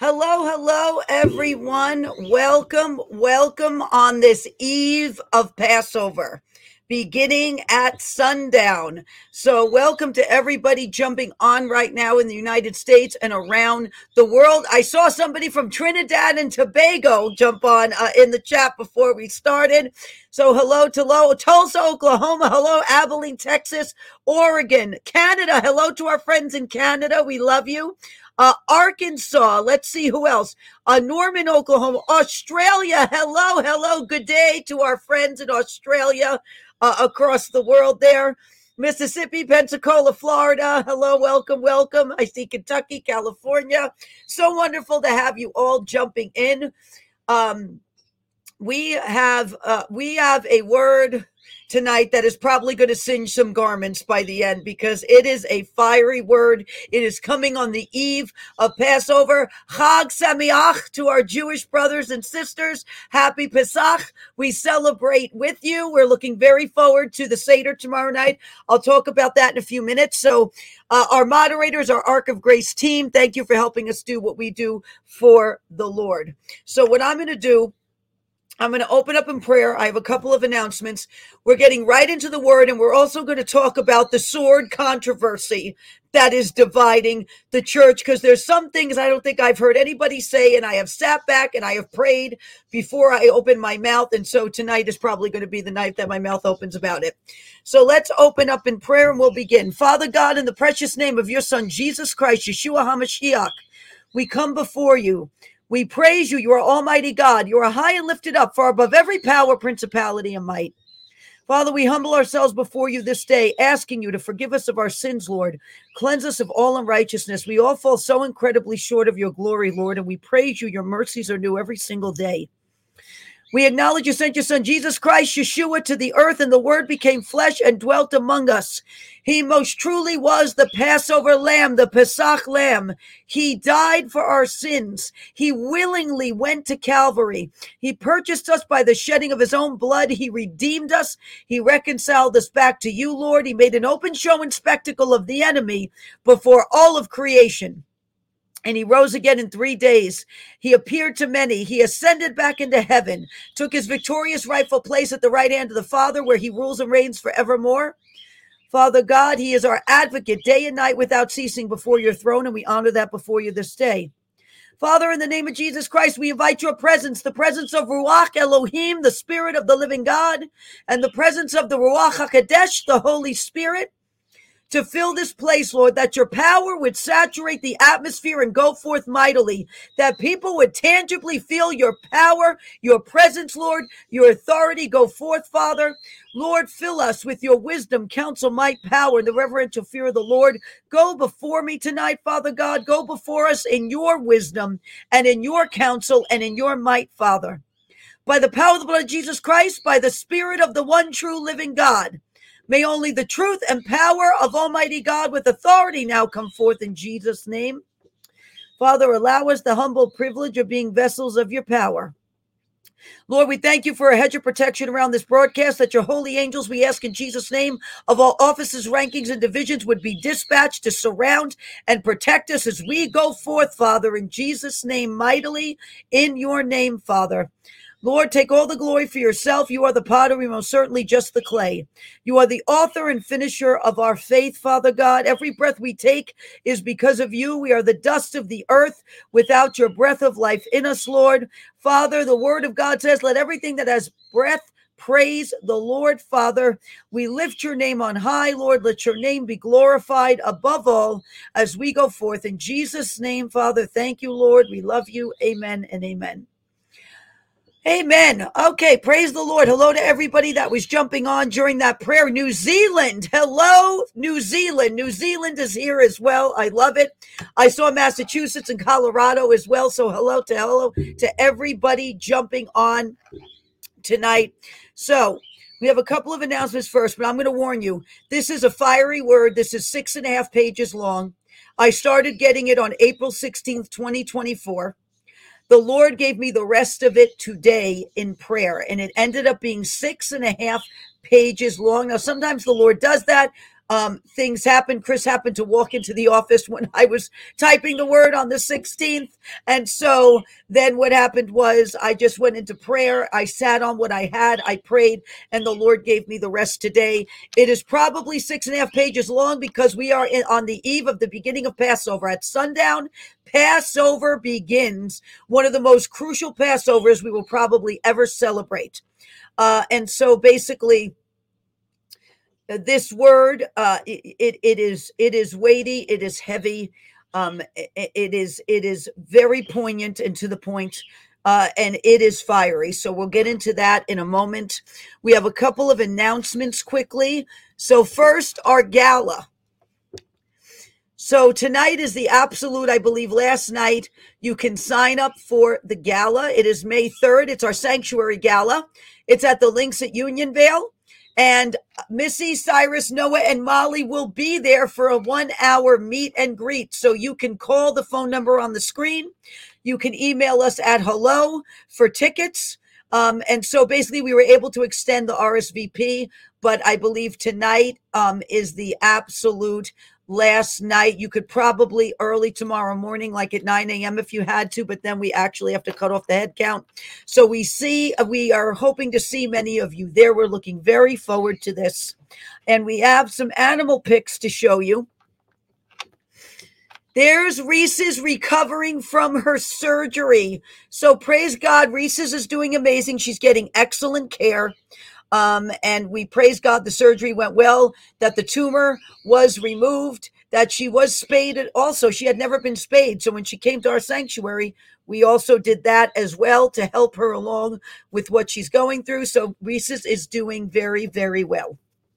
Hello, hello, everyone. Welcome on this eve of Passover, beginning at sundown. So, welcome to everybody jumping on right now in the United States and around the world. I saw somebody from Trinidad and Tobago jump on in the chat before we started. So, hello to Tulsa, Oklahoma. Hello, Abilene, Texas, Oregon, Canada. Hello to our friends in Canada. We love you. Arkansas. Let's see who else. Norman, Oklahoma. Australia. Hello. Good day to our friends in Australia across the world there. Mississippi, Pensacola, Florida. Hello, welcome. I see Kentucky, California. So wonderful to have you all jumping in. We have a word tonight that is probably going to singe some garments by the end because it is a fiery word. It is coming on the eve of Passover. Chag Sameach to our Jewish brothers and sisters. Happy Pesach. We celebrate with you. We're looking very forward to the Seder tomorrow night. I'll talk about that in a few minutes. So our moderators, our Ark of Grace team, thank you for helping us do what we do for the Lord. So what I'm going to do, I'm going to open up in prayer. I have a couple of announcements. We're getting right into the word, and we're also going to talk about the sword controversy that is dividing the church, because there's some things I don't think I've heard anybody say, and I have sat back and I have prayed before I open my mouth, and so tonight is probably going to be the night that my mouth opens about it. So let's open up in prayer, and we'll begin. Father God, in the precious name of your Son, Jesus Christ, Yeshua HaMashiach, we come before you. We praise you. You are Almighty God. You are high and lifted up, far above every power, principality, and might. Father, we humble ourselves before you this day, asking you to forgive us of our sins, Lord. Cleanse us of all unrighteousness. We all fall so incredibly short of your glory, Lord, and we praise you. Your mercies are new every single day. We acknowledge you sent your Son, Jesus Christ, Yeshua, to the earth, and the Word became flesh and dwelt among us. He most truly was the Passover lamb, the Pesach lamb. He died for our sins. He willingly went to Calvary. He purchased us by the shedding of his own blood. He redeemed us. He reconciled us back to you, Lord. He made an open show and spectacle of the enemy before all of creation. And he rose again in 3 days. He appeared to many. He ascended back into heaven, took his victorious rightful place at the right hand of the Father, where he rules and reigns forevermore. Father God, he is our advocate day and night without ceasing before your throne, and we honor that before you this day. Father, in the name of Jesus Christ, we invite your presence, the presence of Ruach Elohim, the Spirit of the living God, and the presence of the Ruach HaKodesh, the Holy Spirit, to fill this place, Lord, that your power would saturate the atmosphere and go forth mightily, that people would tangibly feel your power, your presence, Lord, your authority go forth, Father. Lord, fill us with your wisdom, counsel, might, power, and the reverential fear of the Lord. Go before me tonight, Father God. Go before us in your wisdom and in your counsel and in your might, Father. By the power of the blood of Jesus Christ, by the Spirit of the one true living God, may only the truth and power of Almighty God with authority now come forth in Jesus' name. Father, allow us the humble privilege of being vessels of your power. Lord, we thank you for a hedge of protection around this broadcast, that your holy angels, we ask in Jesus' name, of all offices, rankings, and divisions would be dispatched to surround and protect us as we go forth, Father, in Jesus' name, mightily in your name, Father. Lord, take all the glory for yourself. You are the potter, we most certainly just the clay. You are the author and finisher of our faith, Father God. Every breath we take is because of you. We are the dust of the earth without your breath of life in us, Lord. Father, the word of God says, let everything that has breath praise the Lord, Father. We lift your name on high, Lord. Let your name be glorified above all as we go forth. In Jesus' name, Father, thank you, Lord. We love you. Amen and amen. Amen. Okay, praise the Lord. Hello to everybody that was jumping on during that prayer. New Zealand. Hello, New Zealand. New Zealand is here as well. I love it. I saw Massachusetts and Colorado as well. So hello to everybody jumping on tonight. So we have a couple of announcements first, but I'm going to warn you. This is a fiery word. This is 6.5 pages long. I started getting it on April 16th, 2024. The Lord gave me the rest of it today in prayer, and it ended up being 6.5 pages long. Now, sometimes the Lord does that. things happened. Chris happened to walk into the office when I was typing the word on the 16th. And so then what happened was I just went into prayer. I sat on what I had. I prayed, and the Lord gave me the rest today. It is probably 6.5 pages long because we are on the eve of the beginning of Passover. At sundown, Passover begins, one of the most crucial Passovers we will probably ever celebrate. And so basically, this word, it is weighty, it is heavy, it is very poignant and to the point, and it is fiery. So we'll get into that in a moment. We have a couple of announcements quickly. So first, our gala. So tonight is the absolute, I believe last night, you can sign up for the gala. It is May 3rd. It's our sanctuary gala. It's at the Links at Unionvale. And Missy, Cyrus, Noah, and Molly will be there for a 1-hour meet and greet. So you can call the phone number on the screen. You can email us at hello for tickets. And so basically we were able to extend the RSVP, but I believe tonight is the absolute last night. You could probably early tomorrow morning, like at 9 a.m. if you had to, but then we actually have to cut off the head count. So we are hoping to see many of you there. We're looking very forward to this. And we have some animal pics to show you. There's Reese's recovering from her surgery. So praise God, Reese's is doing amazing. She's getting excellent care. And we praise God the surgery went well, that the tumor was removed, that she was spayed also. She had never been spayed. So when she came to our sanctuary, we also did that as well to help her along with what she's going through. So Reese's is doing very, very well.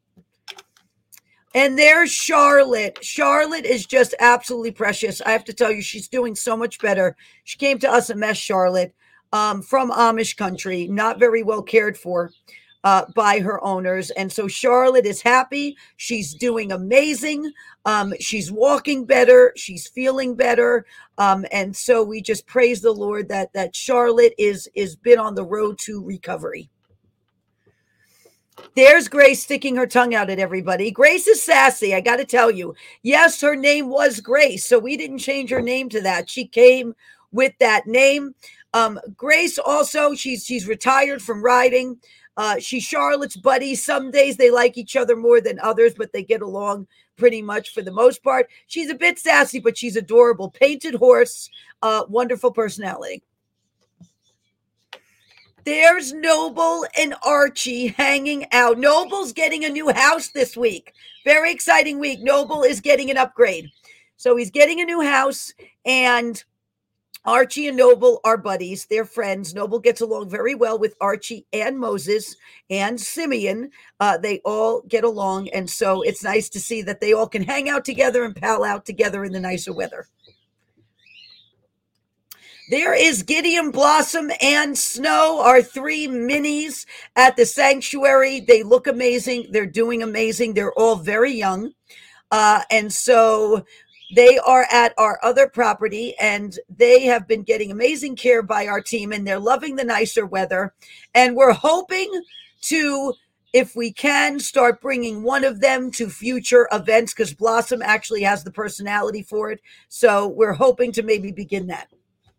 And there's Charlotte. Charlotte is just absolutely precious. I have to tell you, she's doing so much better. She came to us a mess, Charlotte, from Amish country, not very well cared for by her owners. And so Charlotte is happy. She's doing amazing. She's walking better. She's feeling better. And so we just praise the Lord that Charlotte is been on the road to recovery. There's Grace sticking her tongue out at everybody. Grace is sassy, I got to tell you. Yes, her name was Grace, so we didn't change her name to that. She came with that name. Grace also, she's retired from riding. She's Charlotte's buddy. Some days they like each other more than others, but they get along pretty much for the most part. She's a bit sassy, but she's adorable. Painted horse, wonderful personality. There's Noble and Archie hanging out. Noble's getting a new house this week. Very exciting week. Noble is getting an upgrade. So he's getting a new house, and Archie and Noble are buddies. They're friends. Noble gets along very well with Archie and Moses and Simeon. They all get along, and so it's nice to see that they all can hang out together and pal out together in the nicer weather. There is Gideon, Blossom, and Snow, our 3 minis at the sanctuary. They look amazing. They're doing amazing. They're all very young. And so they are at our other property, and they have been getting amazing care by our team, and they're loving the nicer weather. And we're hoping to, if we can, start bringing one of them to future events, because Blossom actually has the personality for it. So we're hoping to maybe begin that.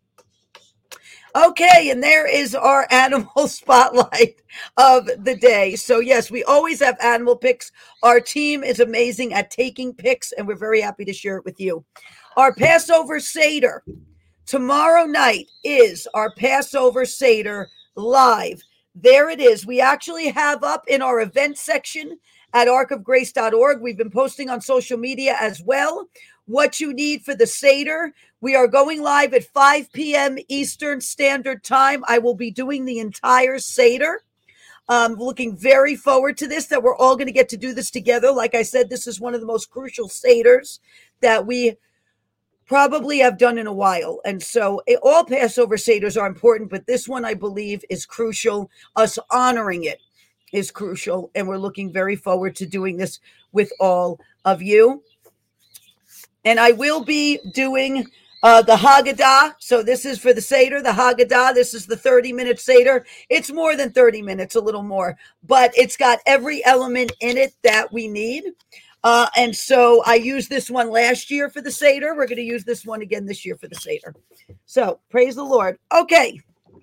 Okay, and there is our animal spotlight of the day. So yes, we always have animal pics. Our team is amazing at taking pics, and we're very happy to share it with you. Our Passover Seder. Tomorrow night is our Passover Seder live. There it is. We actually have up in our event section at arcofgrace.org. We've been posting on social media as well what you need for the Seder. We are going live at 5 p.m. Eastern Standard Time. I will be doing the entire Seder. Looking very forward to this, that we're all going to get to do this together. Like I said, this is one of the most crucial Seders that we probably have done in a while. And so all Passover Seders are important, but this one I believe is crucial. Us honoring it is crucial. And we're looking very forward to doing this with all of you. And I will be doing the Haggadah. So this is for the Seder, the Haggadah. This is the 30-minute Seder. It's more than 30 minutes, a little more, but it's got every element in it that we need. And so I used this one last year for the Seder. We're going to use this one again this year for the Seder. So praise the Lord. Okay.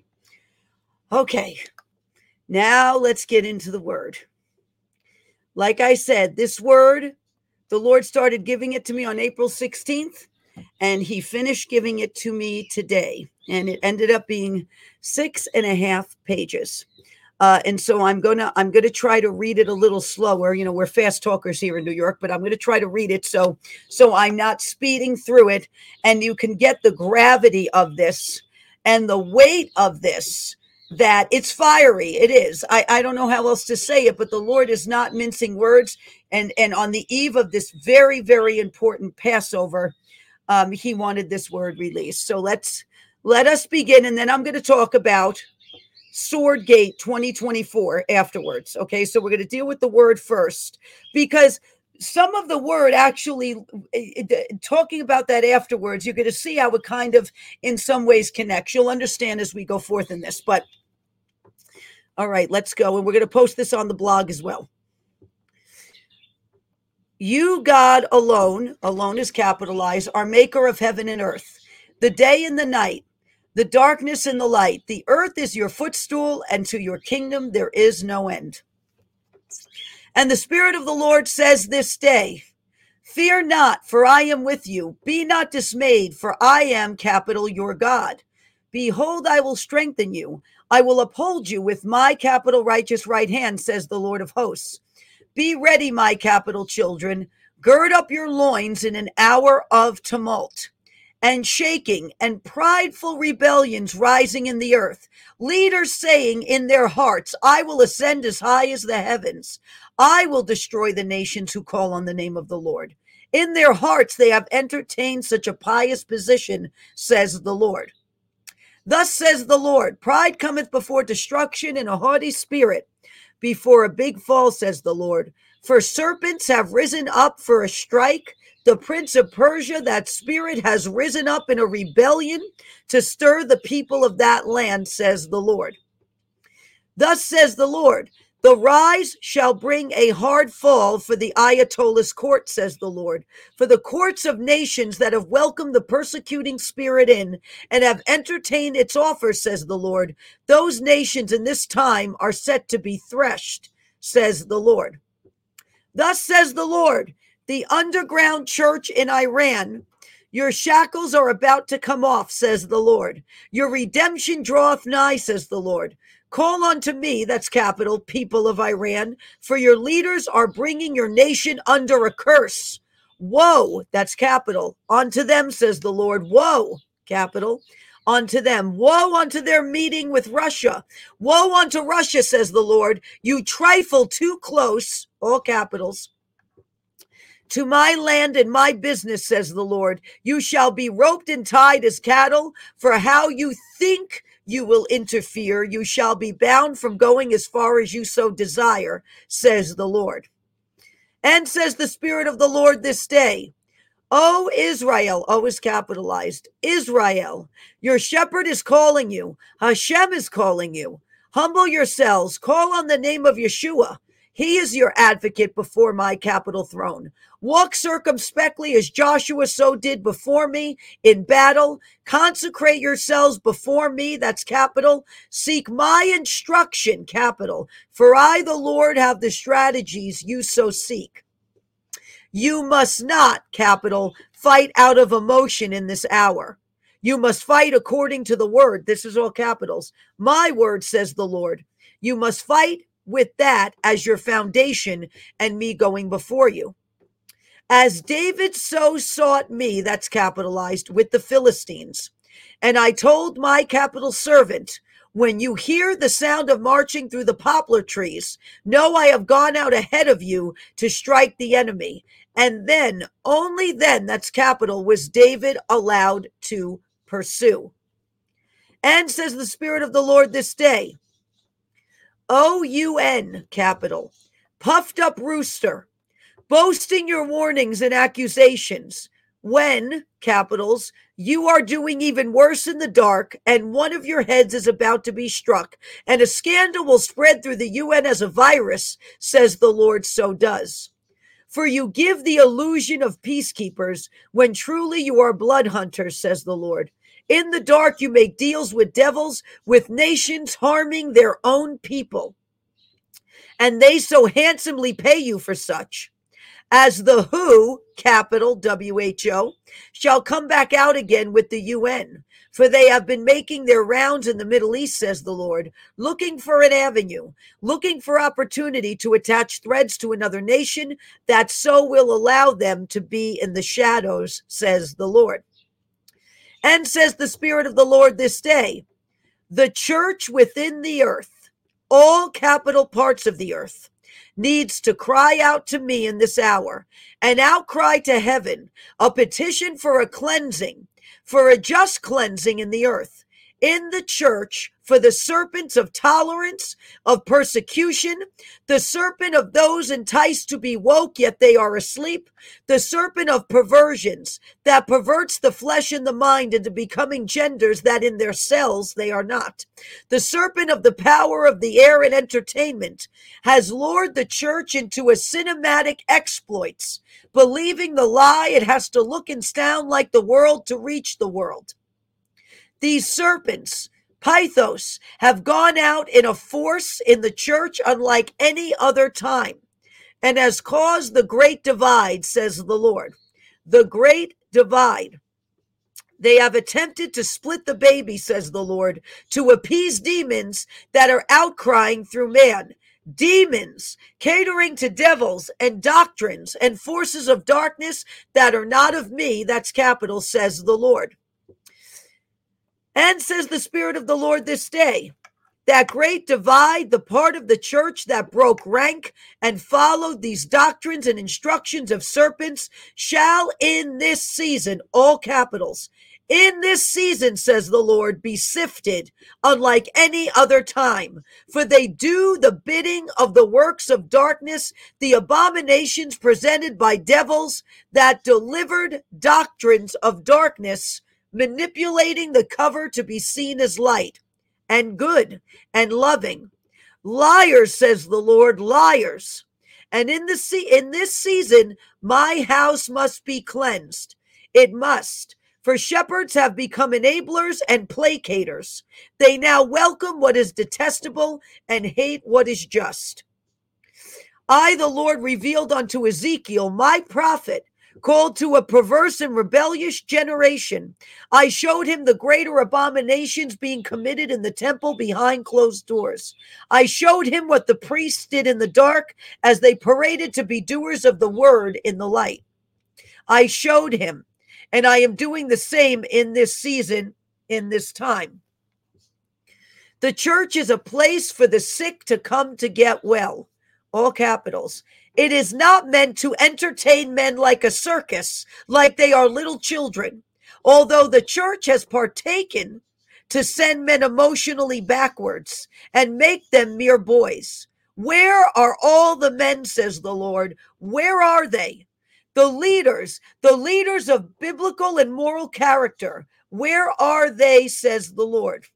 Now let's get into the word. Like I said, this word, the Lord started giving it to me on April 16th, and he finished giving it to me today. And it ended up being 6.5 pages. And so I'm gonna try to read it a little slower. You know, we're fast talkers here in New York, but I'm gonna try to read it so I'm not speeding through it, and you can get the gravity of this and the weight of this. That it's fiery. It is. I don't know how else to say it, but the Lord is not mincing words. And on the eve of this very, very important Passover, he wanted this word released. So let us begin, and then I'm going to talk about Swordgate 2024 afterwards. Okay, so we're going to deal with the word first, because some of the word actually, talking about that afterwards, you're going to see how it kind of in some ways connects. You'll understand as we go forth in this. But all right, let's go. And we're going to post this on the blog as well. You, God alone is capitalized, are maker of heaven and earth, the day and the night, the darkness and the light. The earth is your footstool, and to your kingdom there is no end. And the Spirit of the Lord says this day, fear not, for I am with you. Be not dismayed, for I am, capital, your God. Behold, I will strengthen you. I will uphold you with my capital righteous right hand, says the Lord of hosts. Be ready, my capital children. Gird up your loins in an hour of tumult and shaking and prideful rebellions rising in the earth. Leaders saying in their hearts, I will ascend as high as the heavens. I will destroy the nations who call on the name of the Lord. In their hearts they have entertained such a pious position, says the Lord. Thus says the Lord, pride cometh before destruction, and a haughty spirit before a big fall, says the Lord. For serpents have risen up for a strike. The prince of Persia, that spirit, has risen up in a rebellion to stir the people of that land, says the Lord. Thus says the Lord, the rise shall bring a hard fall for the Ayatollah's court, says the Lord. For the courts of nations that have welcomed the persecuting spirit in and have entertained its offer, says the Lord, those nations in this time are set to be threshed, says the Lord. Thus says the Lord, the underground church in Iran, your shackles are about to come off, says the Lord. Your redemption draweth nigh, says the Lord. Call unto me, that's capital, people of Iran, for your leaders are bringing your nation under a curse. Woe, that's capital, unto them, says the Lord. Woe, capital, unto them. Woe unto their meeting with Russia. Woe unto Russia, says the Lord. You trifle too close, all capitals, to my land and my business, says the Lord. You shall be roped and tied as cattle, for how you think you will interfere, you shall be bound from going as far as you so desire, says the Lord. And says the Spirit of the Lord this day, O Israel, O is capitalized, Israel, your shepherd is calling you. Hashem is calling you. Humble yourselves, call on the name of Yeshua. He is your advocate before my capital throne. Walk circumspectly as Joshua so did before me in battle. Consecrate yourselves before me, that's capital. Seek my instruction, capital. For I, the Lord, have the strategies you so seek. You must not, capital, fight out of emotion in this hour. You must fight according to the word. This is all capitals. My word, says the Lord. You must fight with that as your foundation and me going before you. As David so sought me, that's capitalized, with the Philistines. And I told my capital servant, when you hear the sound of marching through the poplar trees, know I have gone out ahead of you to strike the enemy. And then, only then, that's capital, was David allowed to pursue. And says the Spirit of the Lord this day, O-U-N, capital, puffed up rooster, boasting your warnings and accusations, when, capitals, you are doing even worse in the dark, and one of your heads is about to be struck, and a scandal will spread through the UN as a virus, says the Lord, so does. For you give the illusion of peacekeepers when truly you are blood hunters, says the Lord. In the dark you make deals with devils, with nations harming their own people. And they so handsomely pay you for such. As the WHO, capital WHO, shall come back out again with the UN. For they have been making their rounds in the Middle East, says the Lord, looking for an avenue, looking for opportunity to attach threads to another nation that so will allow them to be in the shadows, says the Lord. And says the Spirit of the Lord this day, the church within the earth, all capital parts of the earth, needs to cry out to me in this hour, an outcry to heaven, a petition for a cleansing, for a just cleansing in the earth, in the church, for the serpents of tolerance, of persecution, the serpent of those enticed to be woke, yet they are asleep, the serpent of perversions that perverts the flesh and the mind into becoming genders that in their cells they are not. The serpent of the power of the air and entertainment has lured the church into a cinematic exploits, believing the lie it has to look and sound like the world to reach the world. These serpents, Pythos, have gone out in a force in the church unlike any other time, and has caused the great divide, says the Lord. The great divide. They have attempted to split the baby, says the Lord, to appease demons that are outcrying through man. Demons catering to devils and doctrines and forces of darkness that are not of me, that's capital, says the Lord. And says the Spirit of the Lord this day, that great divide, the part of the church that broke rank and followed these doctrines and instructions of serpents, shall in this season, all capitals, in this season, says the Lord, be sifted unlike any other time. For they do the bidding of the works of darkness, the abominations presented by devils that delivered doctrines of darkness, manipulating the cover to be seen as light and good and loving. Liars, says the Lord, liars. And in this season, my house must be cleansed. It must. For shepherds have become enablers and placaters. They now welcome what is detestable and hate what is just. I, the Lord, revealed unto Ezekiel, my prophet, called to a perverse and rebellious generation. I showed him the greater abominations being committed in the temple behind closed doors. I showed him what the priests did in the dark as they paraded to be doers of the word in the light. I showed him, and I am doing the same in this season, in this time. The church is a place for the sick to come to get well. All capitals. It is not meant to entertain men like a circus, like they are little children, although the church has partaken to send men emotionally backwards and make them mere boys. Where are all the men, says the Lord? Where are they? The leaders of biblical and moral character. Where are they, says the Lord?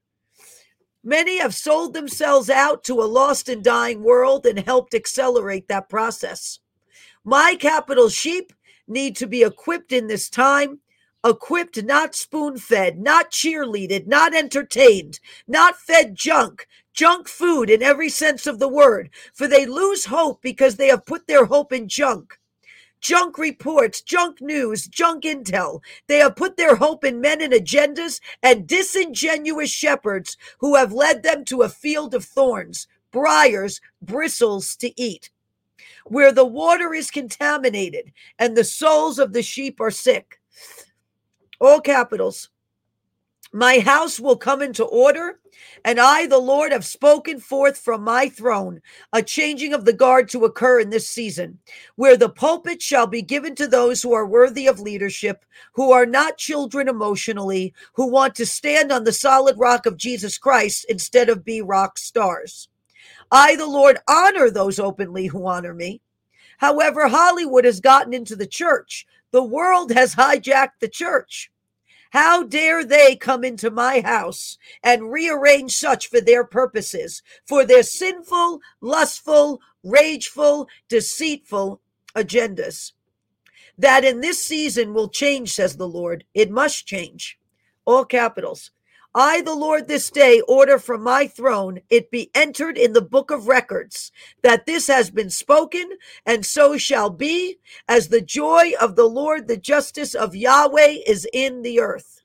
Many have sold themselves out to a lost and dying world and helped accelerate that process. My capital sheep need to be equipped in this time, equipped, not spoon-fed, not cheerleaded, not entertained, not fed junk food in every sense of the word, for they lose hope because they have put their hope in junk. Junk reports, junk news, junk intel. They have put their hope in men and agendas and disingenuous shepherds who have led them to a field of thorns, briars, bristles to eat, where the water is contaminated and the souls of the sheep are sick. All capitals. My house will come into order, and I, the Lord, have spoken forth from my throne a changing of the guard to occur in this season, where the pulpit shall be given to those who are worthy of leadership, who are not children emotionally, who want to stand on the solid rock of Jesus Christ instead of be rock stars. I, the Lord, honor those openly who honor me. However, Hollywood has gotten into the church. The world has hijacked the church. How dare they come into my house and rearrange such for their purposes, for their sinful, lustful, rageful, deceitful, agendas that in this season will change, says the Lord. It must change. All capitals. I, the Lord, this day order from my throne it be entered in the book of records that this has been spoken, and so shall be, as the joy of the Lord, the justice of Yahweh is in the earth.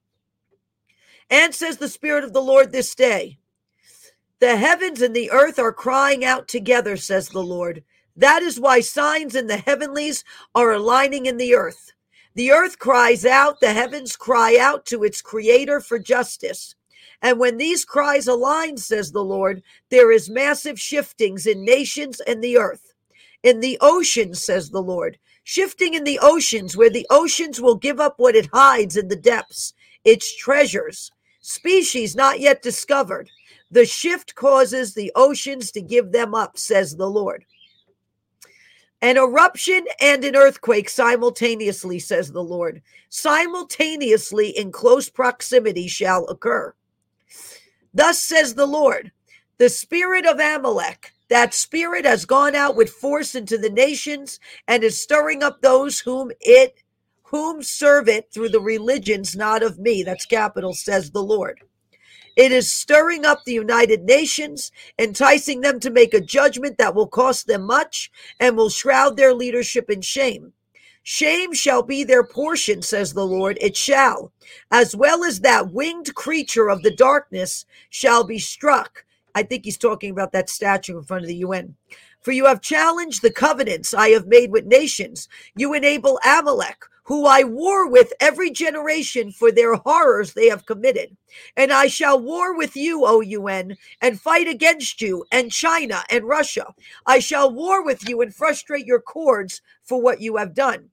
And says the Spirit of the Lord this day, the heavens and the earth are crying out together, says the Lord. That is why signs in the heavenlies are aligning in the earth. The earth cries out, the heavens cry out to its creator for justice. And when these cries align, says the Lord, there is massive shiftings in nations and the earth. In the oceans, says the Lord, shifting in the oceans, where the oceans will give up what it hides in the depths, its treasures, species not yet discovered. The shift causes the oceans to give them up, says the Lord. An eruption and an earthquake simultaneously, says the Lord. Simultaneously in close proximity shall occur. Thus says the Lord, the spirit of Amalek, that spirit has gone out with force into the nations and is stirring up those whom serve it through the religions not of me. That's capital, says the Lord. It is stirring up the United Nations, enticing them to make a judgment that will cost them much and will shroud their leadership in shame. Shame shall be their portion, says the Lord, it shall, as well as that winged creature of the darkness shall be struck. I think he's talking about that statue in front of the UN. For you have challenged the covenants I have made with nations. You enable Amalek, who I war with every generation for their horrors they have committed. And I shall war with you, O UN, and fight against you, and China and Russia. I shall war with you and frustrate your cords for what you have done.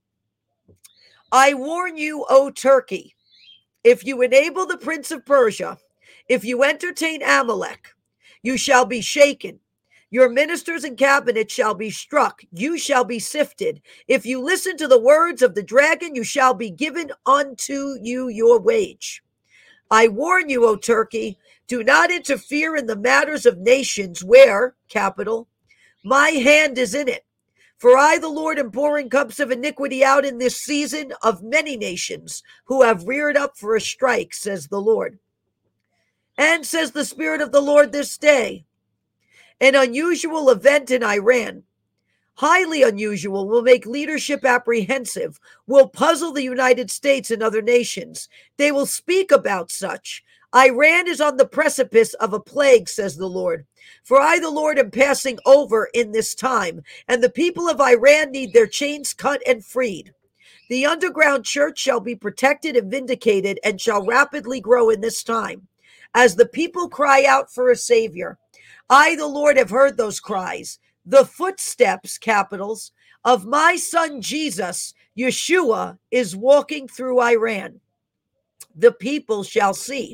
I warn you, O Turkey, if you enable the prince of Persia, if you entertain Amalek, you shall be shaken. Your ministers and cabinet shall be struck. You shall be sifted. If you listen to the words of the dragon, you shall be given unto you your wage. I warn you, O Turkey, do not interfere in the matters of nations where, capital, my hand is in it. For I, the Lord, am pouring cups of iniquity out in this season of many nations who have reared up for a strike, says the Lord. And says the Spirit of the Lord this day, an unusual event in Iran, highly unusual, will make leadership apprehensive, will puzzle the United States and other nations. They will speak about such. Iran is on the precipice of a plague, says the Lord. For I, the Lord, am passing over in this time, and the people of Iran need their chains cut and freed. The underground church shall be protected and vindicated and shall rapidly grow in this time, as the people cry out for a Savior. I, the Lord, have heard those cries. The footsteps, capitals, of my son Jesus, Yeshua, is walking through Iran. The people shall see.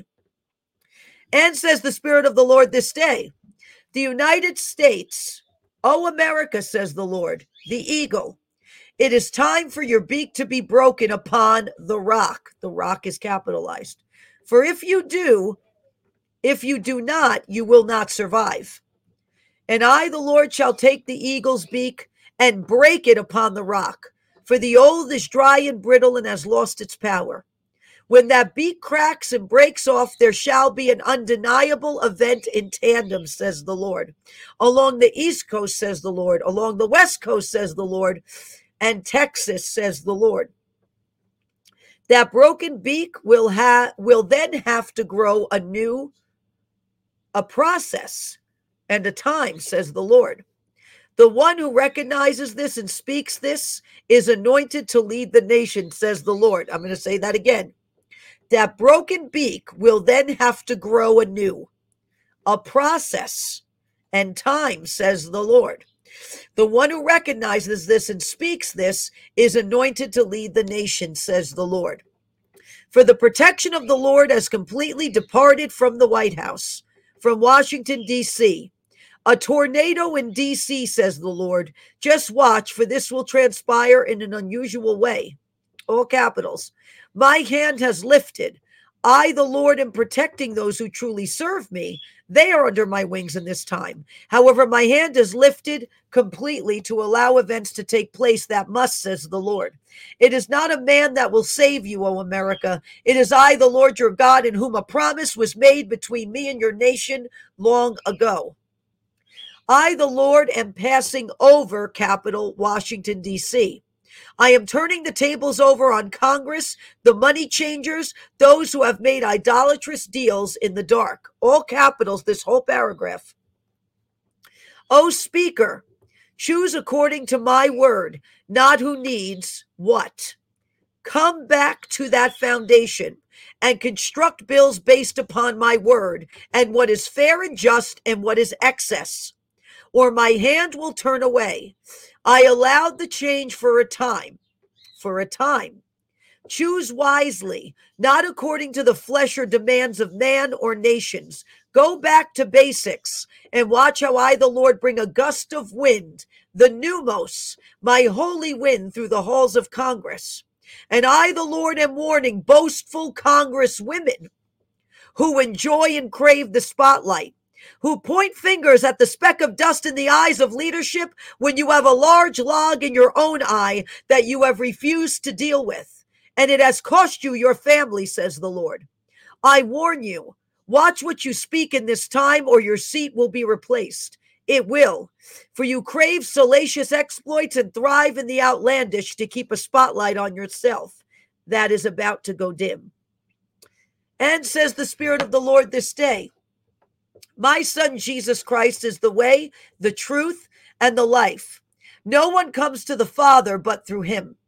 And says the Spirit of the Lord this day, the United States, O America, says the Lord, the eagle, it is time for your beak to be broken upon the rock. The rock is capitalized. For if you do not, you will not survive. And I, the Lord, shall take the eagle's beak and break it upon the rock. For the old is dry and brittle and has lost its power. When that beak cracks and breaks off, there shall be an undeniable event in tandem, says the Lord. Along the East Coast, says the Lord. Along the West Coast, says the Lord. And Texas, says the Lord. That broken beak will then have to grow anew, a process and a time, says the Lord. The one who recognizes this and speaks this is anointed to lead the nation, says the Lord. I'm going to say that again. That broken beak will then have to grow anew, a process and time, says the Lord. The one who recognizes this and speaks this is anointed to lead the nation, says the Lord. For the protection of the Lord has completely departed from the White House, from Washington, D.C. A tornado in D.C., says the Lord. Just watch, for this will transpire in an unusual way. All capitals. My hand has lifted. I, the Lord, am protecting those who truly serve me. They are under my wings in this time. However, my hand is lifted completely to allow events to take place that must, says the Lord. It is not a man that will save you, O America. It is I, the Lord your God, in whom a promise was made between me and your nation long ago. I, the Lord, am passing over capital Washington, D.C. I am turning the tables over on Congress, the money changers, those who have made idolatrous deals in the dark. All capitals, this whole paragraph. O Speaker, choose according to my word, not who needs what. Come back to that foundation and construct bills based upon my word and what is fair and just and what is excess, or my hand will turn away. I allowed the change for a time. For a time. Choose wisely, not according to the flesh or demands of man or nations. Go back to basics and watch how I, the Lord, bring a gust of wind, the pneumos, my holy wind through the halls of Congress. And I, the Lord, am warning boastful Congress women who enjoy and crave the spotlight, who point fingers at the speck of dust in the eyes of leadership when you have a large log in your own eye that you have refused to deal with. And it has cost you your family, says the Lord. I warn you, watch what you speak in this time or your seat will be replaced. It will, for you crave salacious exploits and thrive in the outlandish to keep a spotlight on yourself. That is about to go dim. And says the Spirit of the Lord this day, my Son Jesus Christ is the way, the truth, and the life. No one comes to the Father but through him.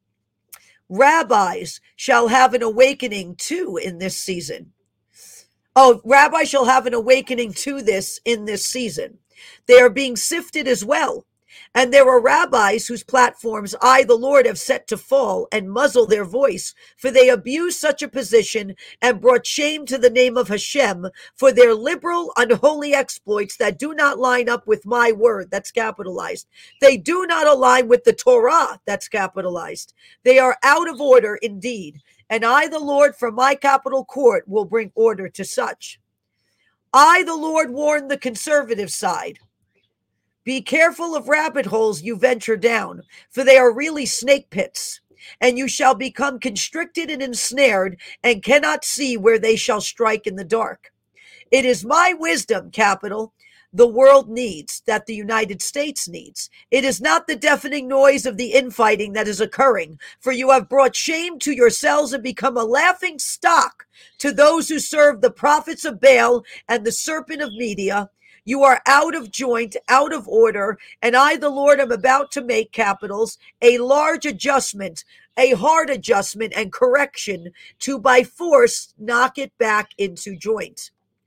Rabbis shall have an awakening too in this season. Rabbis shall have an awakening to this in this season. They are being sifted as well. And there are rabbis whose platforms I, the Lord, have set to fall and muzzle their voice, for they abused such a position and brought shame to the name of Hashem for their liberal, unholy exploits that do not line up with my word, that's capitalized. They do not align with the Torah, that's capitalized. They are out of order indeed. And I, the Lord, from my capital court will bring order to such. I, the Lord, warn the conservative side. Be careful of rabbit holes you venture down, for they are really snake pits, and you shall become constricted and ensnared and cannot see where they shall strike in the dark. It is my wisdom, capital, the world needs, that the United States needs. It is not the deafening noise of the infighting that is occurring, for you have brought shame to yourselves and become a laughing stock to those who serve the prophets of Baal and the serpent of Media. You are out of joint, out of order, and I, the Lord, am about to make, capitals, a large adjustment, a hard adjustment and correction to by force knock it back into joint.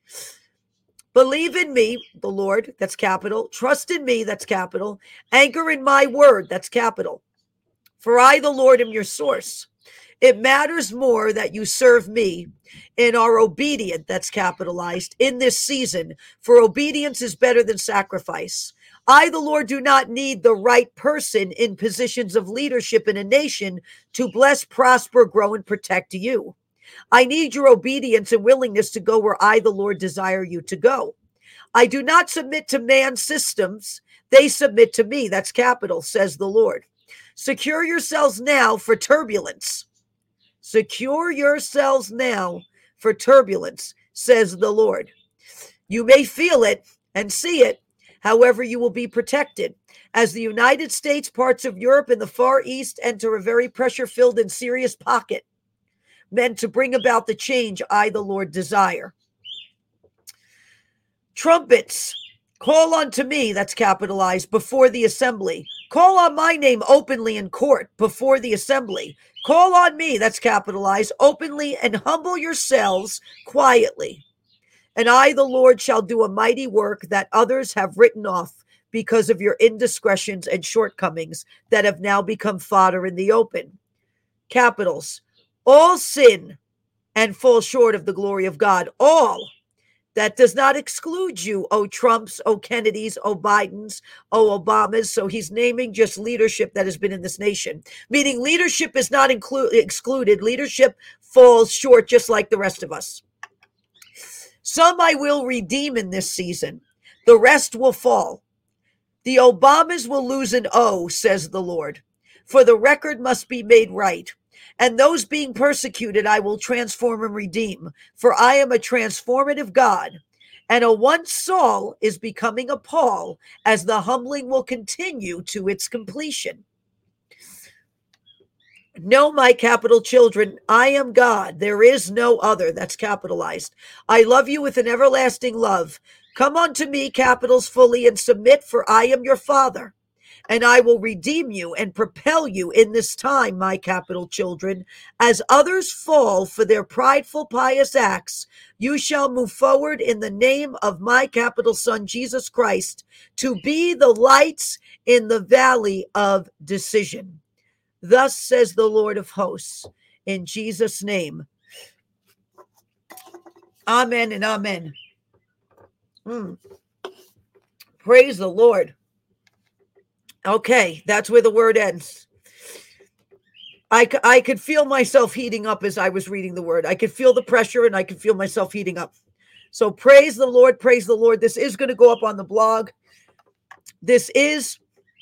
Believe in me, the Lord, that's capital. Trust in me, that's capital. Anchor in my word, that's capital. For I, the Lord, am your source. It matters more that you serve me and are obedient, that's capitalized, in this season, for obedience is better than sacrifice. I, the Lord, do not need the right person in positions of leadership in a nation to bless, prosper, grow, and protect you. I need your obedience and willingness to go where I, the Lord, desire you to go. I do not submit to man's systems. They submit to me, that's capital, says the Lord. Secure yourselves now for turbulence. Secure yourselves now for turbulence, says the Lord. You may feel it and see it. However, you will be protected. As the United States, parts of Europe, and the Far East enter a very pressure-filled and serious pocket, meant to bring about the change I, the Lord, desire. Trumpets, call unto me, that's capitalized, before the assembly. Call on my name openly in court before the assembly. Call on me, that's capitalized, openly, and humble yourselves quietly. And I, the Lord, shall do a mighty work that others have written off because of your indiscretions and shortcomings that have now become fodder in the open. Capitals, all sin and fall short of the glory of God. All. That does not exclude you, O Trumps, O Kennedys, O Bidens, O Obamas. So he's naming just leadership that has been in this nation, meaning leadership is not excluded. Leadership falls short just like the rest of us. Some I will redeem in this season. The rest will fall. The Obamas will lose an O, says the Lord, for the record must be made right. And those being persecuted I will transform and redeem, for I am a transformative God. And a once Saul is becoming a Paul, as the humbling will continue to its completion. Know, my capital children, I am God. There is no other. That's capitalized. I love you with an everlasting love. Come unto me, capitals fully, and submit, for I am your Father. And I will redeem you and propel you in this time, my capital children. As others fall for their prideful, pious acts, you shall move forward in the name of my capital Son, Jesus Christ, to be the lights in the valley of decision. Thus says the Lord of hosts, in Jesus' name. Amen and amen. Praise the Lord. Okay, that's where the word ends. I could feel myself heating up as I was reading the word. I could feel the pressure and I could feel myself heating up. So praise the Lord, praise the Lord. This is going to go up on the blog. This is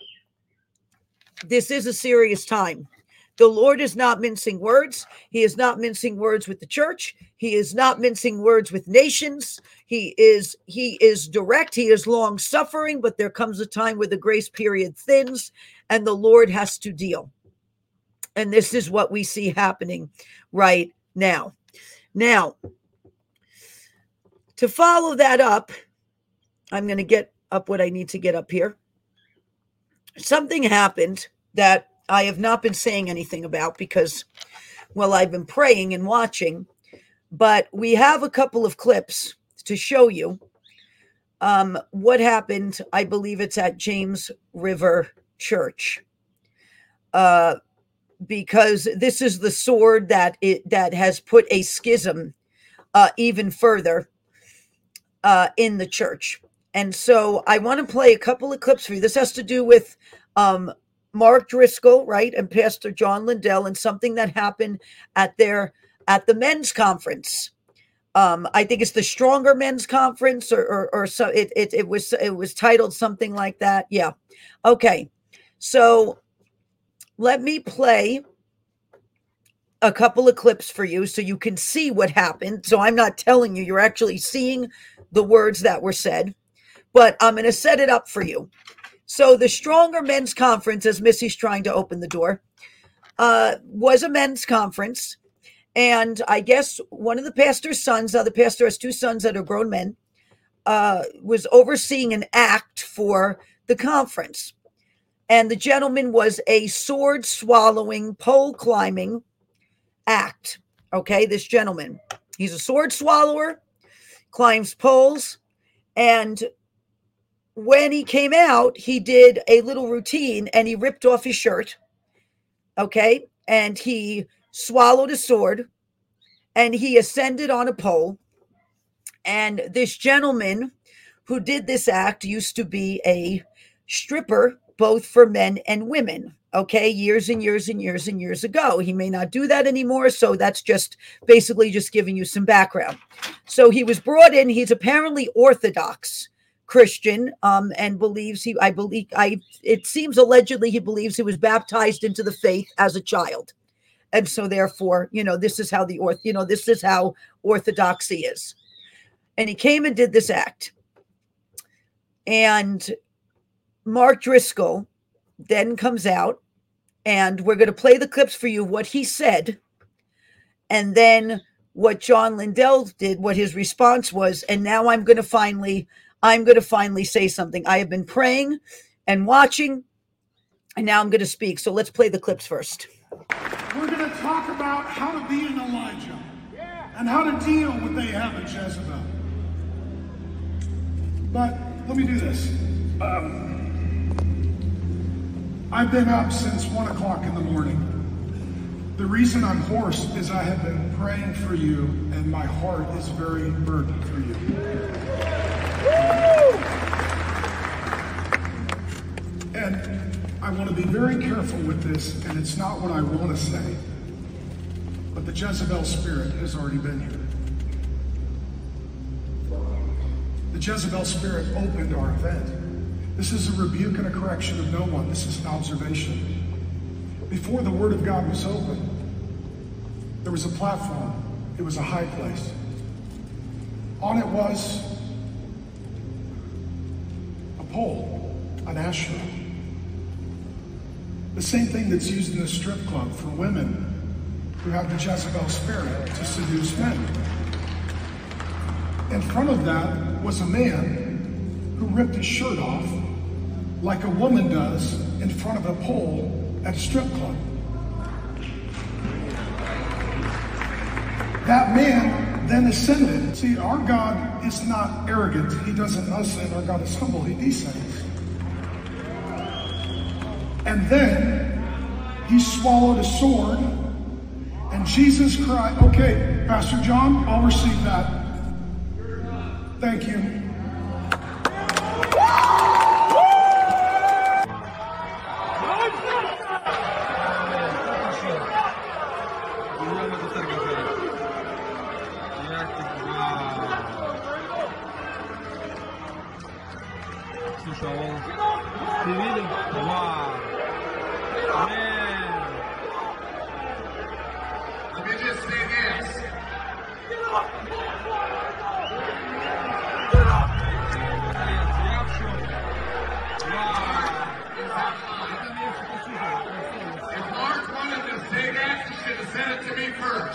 a serious time. The Lord is not mincing words. He is not mincing words with the church. He is not mincing words with nations. He is direct. He is long suffering, but there comes a time where the grace period thins and the Lord has to deal. And this is what we see happening right now. Now, to follow that up, I'm going to get up what I need to get up here. Something happened that I have not been saying anything about because, well, I've been praying and watching, but we have a couple of clips to show you what happened. I believe it's at James River Church, because this is the sword that has put a schism even further in the church. And so I want to play a couple of clips for you. This has to do with Mark Driscoll, right, and Pastor John Lindell, and something that happened at the men's conference. I think it's the Stronger Men's Conference, or so. It was titled something like that. Yeah. Okay. So let me play a couple of clips for you so you can see what happened. So I'm not telling you; you're actually seeing the words that were said. But I'm going to set it up for you. So the Stronger Men's Conference, as Missy's trying to open the door, was a men's conference. And I guess one of the pastor's sons, the pastor has two sons that are grown men, was overseeing an act for the conference. And the gentleman was a sword-swallowing, pole-climbing act. Okay, this gentleman. He's a sword swallower, climbs poles, and when he came out, he did a little routine and he ripped off his shirt. Okay. And he swallowed a sword and he ascended on a pole. And this gentleman who did this act used to be a stripper, both for men and women. Okay. Years and years and years and years ago. He may not do that anymore. So that's just basically just giving you some background. So he was brought in. He's apparently Orthodox Christian, and believes it seems allegedly he believes he was baptized into the faith as a child. And so therefore, this is how this is how orthodoxy is. And he came and did this act. And Mark Driscoll then comes out, and we're going to play the clips for you, what he said, and then what John Lindell did, what his response was. And now I'm going to finally say something. I have been praying and watching, and now I'm going to speak. So let's play the clips first. We're going to talk about how to be an Elijah and how to deal with Ahab and Jezebel. But let me do this. I've been up since 1 o'clock in the morning. The reason I'm hoarse is I have been praying for you, and my heart is very burdened for you. And I want to be very careful with this, and it's not what I want to say. But the Jezebel spirit has already been here. The Jezebel spirit opened our event. This is a rebuke and a correction of no one. This is an observation. Before the Word of God was open, there was a platform. It was a high place. On it was a pole, an asherah. The same thing that's used in a strip club for women who have the Jezebel spirit to seduce men. In front of that was a man who ripped his shirt off like a woman does in front of a pole at a strip club. That man then ascended. See, our God is not arrogant. He doesn't ascend. Our God is humble. He descends. And then he swallowed a sword, and Jesus cried, okay, Pastor John, I'll receive that. Thank you. Let me just say this. If Mark wanted to say that, he should have said it to me first.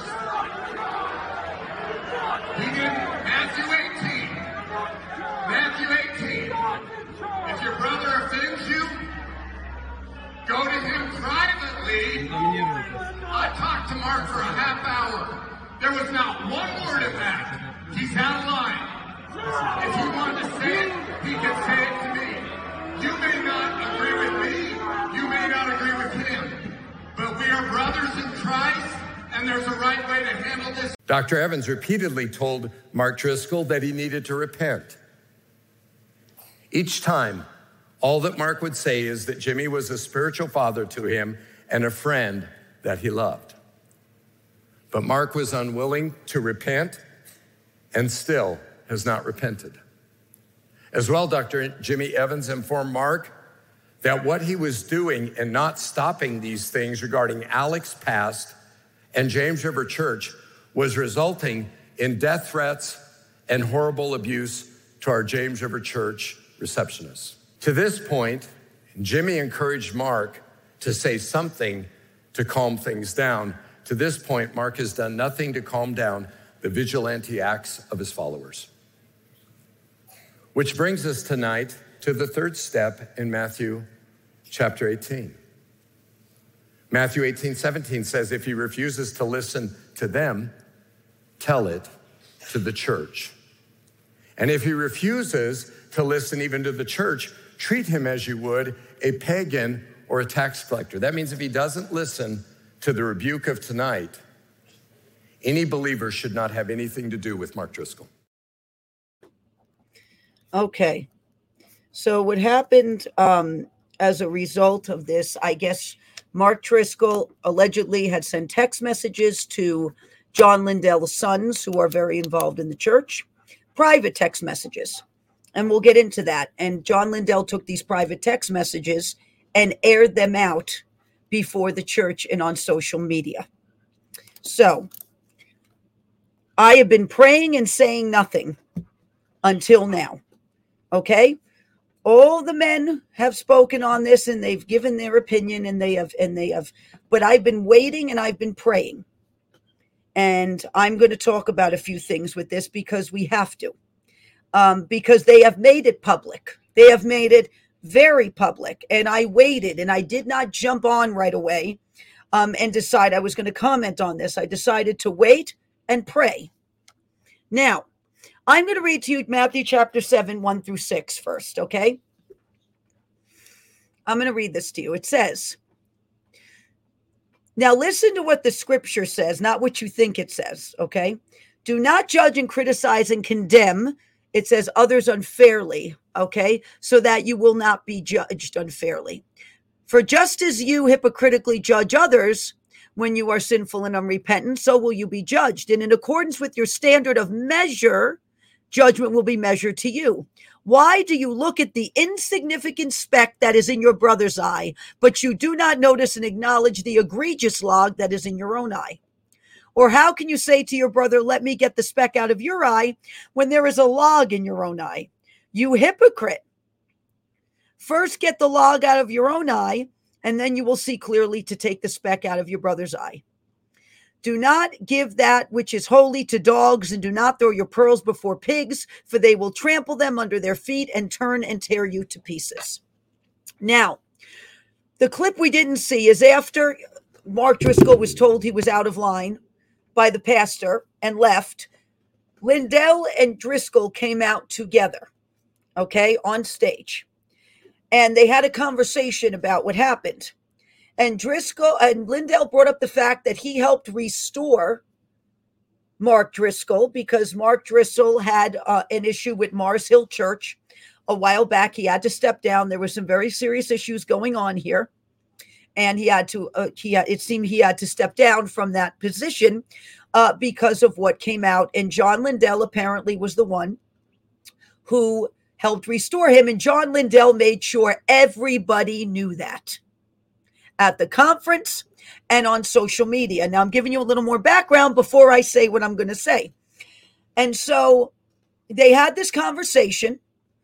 He didn't. Matthew 18. Matthew 18. If your brother offends you, go to him privately. I talked to Mark for a half hour. There was not one word of that. He's out of line. If he wanted to say it, he could say it to me. You may not agree with me. You may not agree with him. But we are brothers in Christ, and there's a right way to handle this. Dr. Evans repeatedly told Mark Driscoll that he needed to repent. Each time, all that Mark would say is that Jimmy was a spiritual father to him and a friend that he loved. But Mark was unwilling to repent and still has not repented. As well, Dr. Jimmy Evans informed Mark that what he was doing and not stopping these things regarding Alex past and James River Church was resulting in death threats and horrible abuse to our James River Church receptionists. To this point, Jimmy encouraged Mark to say something to calm things down. To this point, Mark has done nothing to calm down the vigilante acts of his followers. Which brings us tonight to the third step in Matthew chapter 18. Matthew 18:17 says, if he refuses to listen to them, tell it to the church. And if he refuses to listen even to the church, treat him as you would a pagan or a tax collector. That means if he doesn't listen to the rebuke of tonight, any believer should not have anything to do with Mark Driscoll. Okay. So what happened as a result of this, I guess Mark Driscoll allegedly had sent text messages to John Lindell's sons, who are very involved in the church, private text messages. And we'll get into that. And John Lindell took these private text messages and aired them out before the church and on social media. So I have been praying and saying nothing until now. Okay? All the men have spoken on this and they've given their opinion and they have, but I've been waiting and I've been praying. And I'm going to talk about a few things with this because we have to. Because they have made it public. They have made it very public. And I waited and I did not jump on right away and decide I was going to comment on this. I decided to wait and pray. Now, I'm going to read to you Matthew chapter 7, 1 through 6 first, okay? I'm going to read this to you. It says, now listen to what the scripture says, not what you think it says, okay? Do not judge and criticize and condemn. It says others unfairly, okay? So that you will not be judged unfairly. For just as you hypocritically judge others when you are sinful and unrepentant, so will you be judged. And in accordance with your standard of measure, judgment will be measured to you. Why do you look at the insignificant speck that is in your brother's eye, but you do not notice and acknowledge the egregious log that is in your own eye? Or how can you say to your brother, let me get the speck out of your eye, when there is a log in your own eye? You hypocrite. First get the log out of your own eye, and then you will see clearly to take the speck out of your brother's eye. Do not give that which is holy to dogs, and do not throw your pearls before pigs, for they will trample them under their feet and turn and tear you to pieces. Now, the clip we didn't see is after Mark Driscoll was told he was out of line by the pastor and left. Lindell and Driscoll came out together, okay, on stage. And they had a conversation about what happened. And Driscoll and Lindell brought up the fact that he helped restore Mark Driscoll because Mark Driscoll had an issue with Mars Hill Church a while back. He had to step down. There were some very serious issues going on here. And he had to, it seemed he had to step down from that position because of what came out. And John Lindell apparently was the one who helped restore him. And John Lindell made sure everybody knew that at the conference and on social media. Now I'm giving you a little more background before I say what I'm going to say. And so they had this conversation.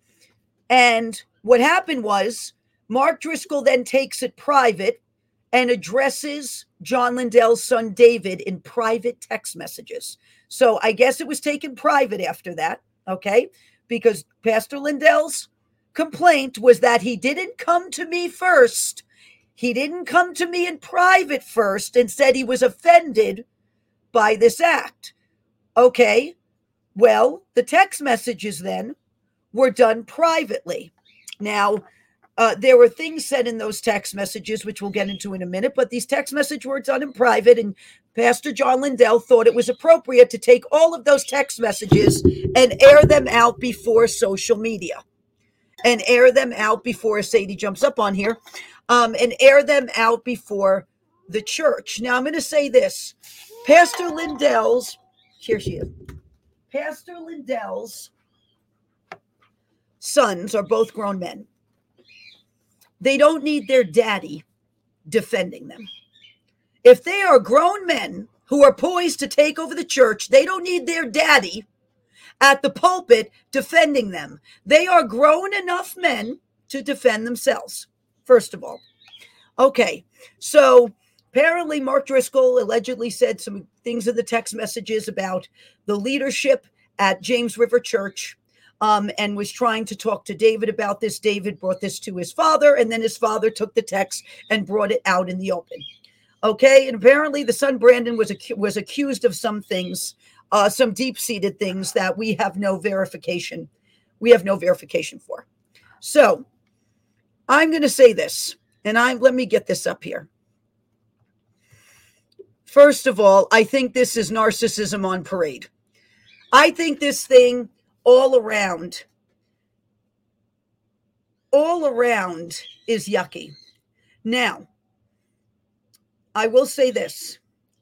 And what happened was Mark Driscoll then takes it private and addresses John Lindell's son, David, in private text messages. So I guess it was taken private after that. Okay. Because Pastor Lindell's complaint was that he didn't come to me first. He didn't come to me in private first and said he was offended by this act. Okay, well, the text messages then were done privately. Now, there were things said in those text messages, which we'll get into in a minute, but these text messages were done in private, and Pastor John Lindell thought it was appropriate to take all of those text messages and air them out before social media, and air them out before Sadie jumps up on here, and air them out before the church. Now, I'm going to say this. Pastor Lindell's, here she is, Pastor Lindell's sons are both grown men. They don't need their daddy defending them. If they are grown men who are poised to take over the church, they don't need their daddy at the pulpit defending them. They are grown enough men to defend themselves, first of all. Okay, so apparently Mark Driscoll allegedly said some things in the text messages about the leadership at James River Church, and was trying to talk to David about this. David brought this to his father, and then his father took the text and brought it out in the open. Okay, and apparently the son Brandon was accused of some things, some deep-seated things that we have no verification. We have no verification for. So I'm going to say this, and let me get this up here. First of all, I think this is narcissism on parade. I think this thing all around is yucky. Now, I will say this,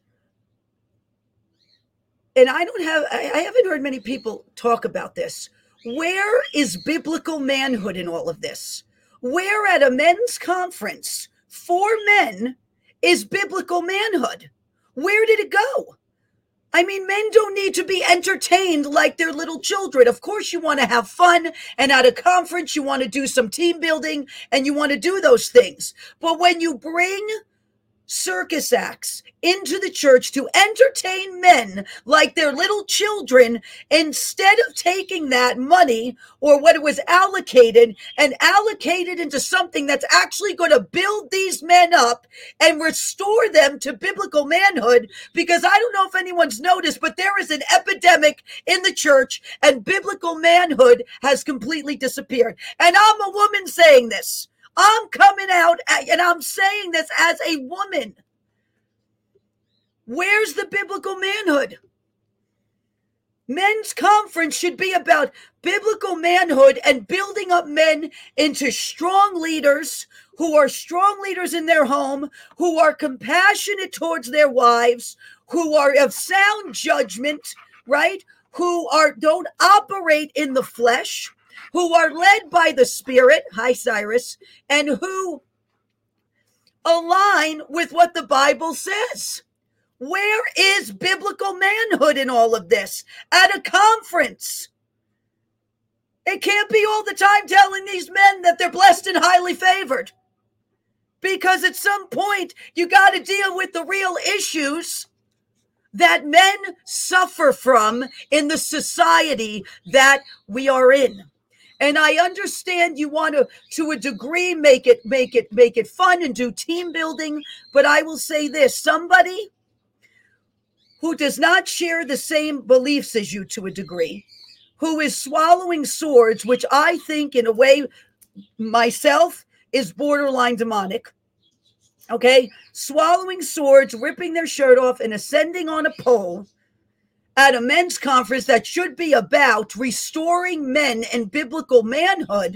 and I haven't heard many people talk about this. Where is biblical manhood in all of this? Where at a men's conference for men is biblical manhood? Where did it go? I mean, men don't need to be entertained like they're little children. Of course, you want to have fun, and at a conference, you want to do some team building, and you want to do those things. But when you bring circus acts into the church to entertain men like they're little children, instead of taking that money or what it was allocated and allocated into something that's actually going to build these men up and restore them to biblical manhood, because I don't know if anyone's noticed, but there is an epidemic in the church and biblical manhood has completely disappeared. And I'm a woman saying this. I'm coming out and I'm saying this as a woman. Where's the biblical manhood? Men's conference should be about biblical manhood and building up men into strong leaders who are strong leaders in their home, who are compassionate towards their wives, who are of sound judgment, right? Who don't operate in the flesh, who are led by the Spirit, hi Cyrus, and who align with what the Bible says. Where is biblical manhood in all of this? At a conference. It can't be all the time telling these men that they're blessed and highly favored. Because at some point, you got to deal with the real issues that men suffer from in the society that we are in. And I understand you want to a degree, make it fun and do team building. But I will say this, somebody who does not share the same beliefs as you to a degree, who is swallowing swords, which I think in a way myself is borderline demonic. Okay, swallowing swords, ripping their shirt off and ascending on a pole at a men's conference that should be about restoring men and biblical manhood,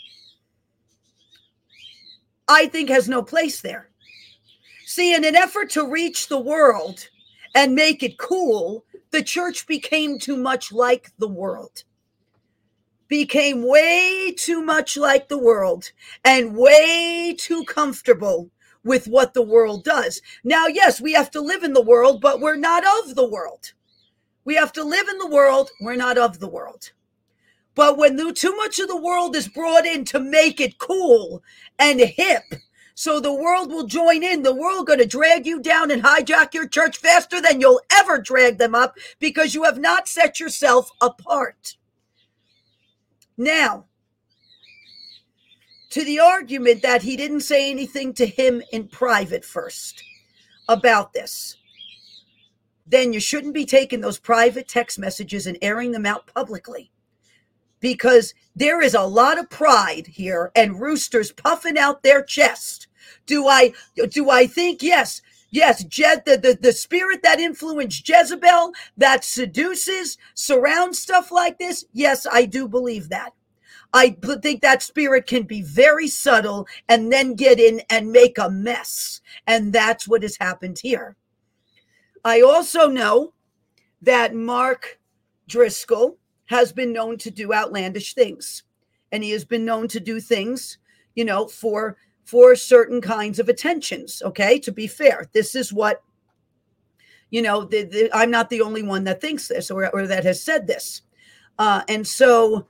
I think has no place there. See, in an effort to reach the world and make it cool, the church became too much like the world. Became way too much like the world and way too comfortable with what the world does. Now, yes, we have to live in the world, but we're not of the world. We have to live in the world. We're not of the world. But when too much of the world is brought in to make it cool and hip, so the world will join in, the world going to drag you down and hijack your church faster than you'll ever drag them up because you have not set yourself apart. Now, to the argument that he didn't say anything to him in private first about this, then you shouldn't be taking those private text messages and airing them out publicly, because there is a lot of pride here and roosters puffing out their chest. Do I think, yes, the spirit that influenced Jezebel, that seduces, surrounds stuff like this, yes, I do believe that. I think that spirit can be very subtle and then get in and make a mess. And that's what has happened here. I also know that Mark Driscoll has been known to do outlandish things. And he has been known to do things, for certain kinds of attentions. Okay, to be fair, this is what, I'm not the only one that thinks this or that has said this. And so,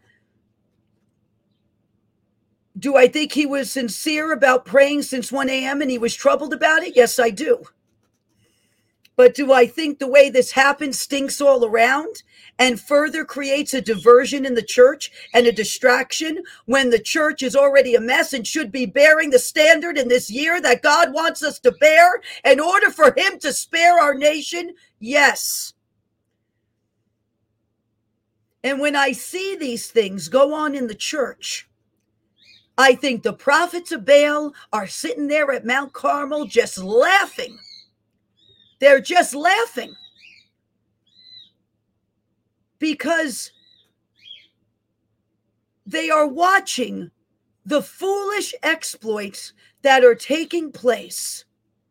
do I think he was sincere about praying since 1 a.m. and he was troubled about it? Yes, I do. But do I think the way this happened stinks all around and further creates a diversion in the church and a distraction when the church is already a mess and should be bearing the standard in this year that God wants us to bear in order for him to spare our nation? Yes. And when I see these things go on in the church, I think the prophets of Baal are sitting there at Mount Carmel just laughing. They're just laughing because they are watching the foolish exploits that are taking place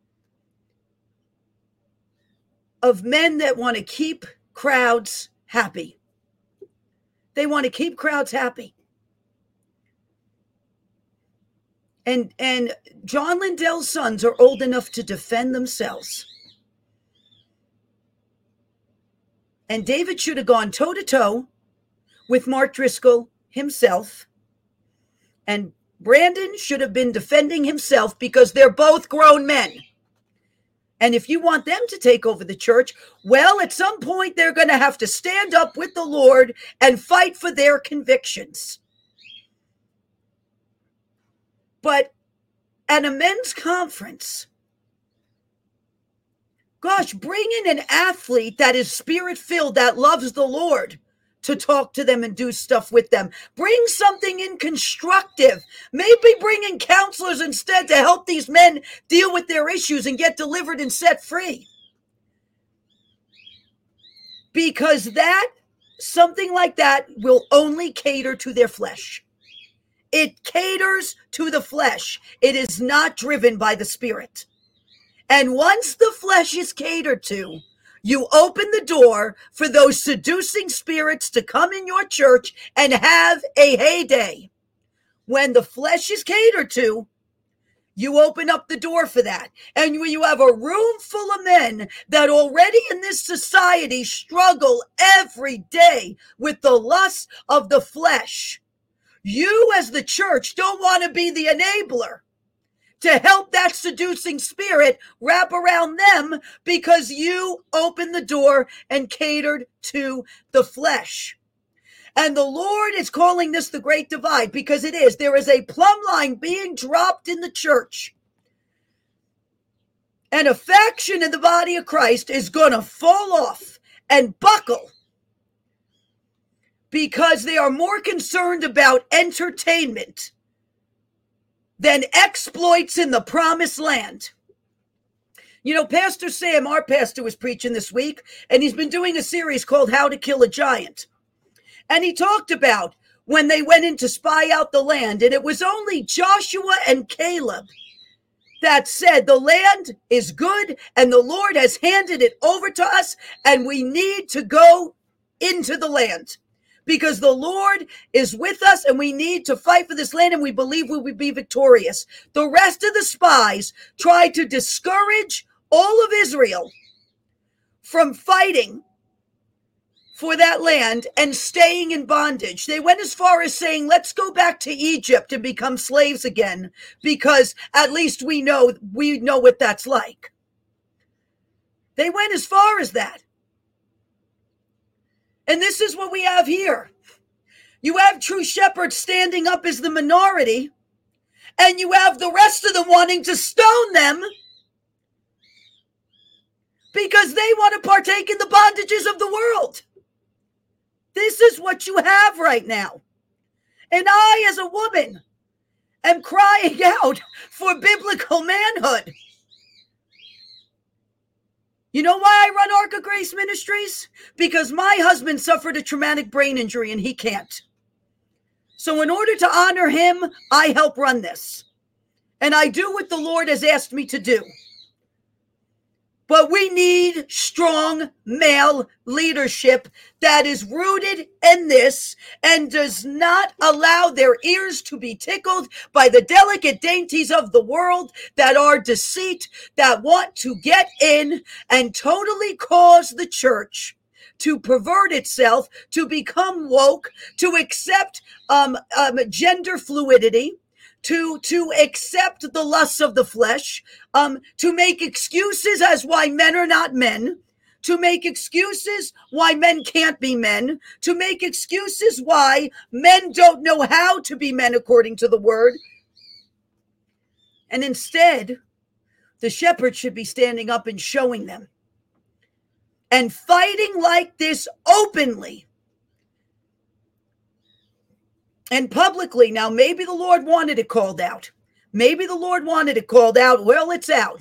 of men that want to keep crowds happy. They want to keep crowds happy. And John Lindell's sons are old enough to defend themselves. And David should have gone toe-to-toe with Mark Driscoll himself. And Brandon should have been defending himself because they're both grown men. And if you want them to take over the church, well, at some point they're going to have to stand up with the Lord and fight for their convictions. But at a men's conference, gosh, bring in an athlete that is spirit-filled, that loves the Lord, to talk to them and do stuff with them. Bring something in constructive. Maybe bring in counselors instead to help these men deal with their issues and get delivered and set free. Because that something like that will only cater to their flesh. It caters to the flesh. It is not driven by the Spirit. And once the flesh is catered to, you open the door for those seducing spirits to come in your church and have a heyday. When the flesh is catered to, you open up the door for that. And when you have a room full of men that already in this society struggle every day with the lust of the flesh, you as the church don't want to be the enabler to help that seducing spirit wrap around them because you opened the door and catered to the flesh. And the Lord is calling this the great divide because it is. There is a plumb line being dropped in the church. And a faction in the body of Christ is going to fall off and buckle because they are more concerned about entertainment than exploits in the promised land. You know, Pastor Sam, our pastor, was preaching this week, and he's been doing a series called How to Kill a Giant. And he talked about when they went in to spy out the land, and it was only Joshua and Caleb that said the land is good, and the Lord has handed it over to us, and we need to go into the land. Because the Lord is with us and we need to fight for this land and we believe we will be victorious. The rest of the spies tried to discourage all of Israel from fighting for that land and staying in bondage. They went as far as saying, let's go back to Egypt and become slaves again, because at least we know what that's like. They went as far as that. And this is what we have here. You have true shepherds standing up as the minority, and you have the rest of them wanting to stone them because they want to partake in the bondages of the world. This is what you have right now. And I, as a woman, am crying out for biblical manhood. You know why I run Ark of Grace Ministries? Because my husband suffered a traumatic brain injury and he can't. So in order to honor him, I help run this. And I do what the Lord has asked me to do. But we need strong male leadership that is rooted in this and does not allow their ears to be tickled by the delicate dainties of the world that are deceit, that want to get in and totally cause the church to pervert itself, to become woke, to accept gender fluidity, to accept the lusts of the flesh, to make excuses as why men are not men, to make excuses why men can't be men, to make excuses why men don't know how to be men according to the word. And instead, the shepherd should be standing up and showing them and fighting like this openly and publicly. Now, maybe the Lord wanted it called out. Maybe the Lord wanted it called out. Well, it's out.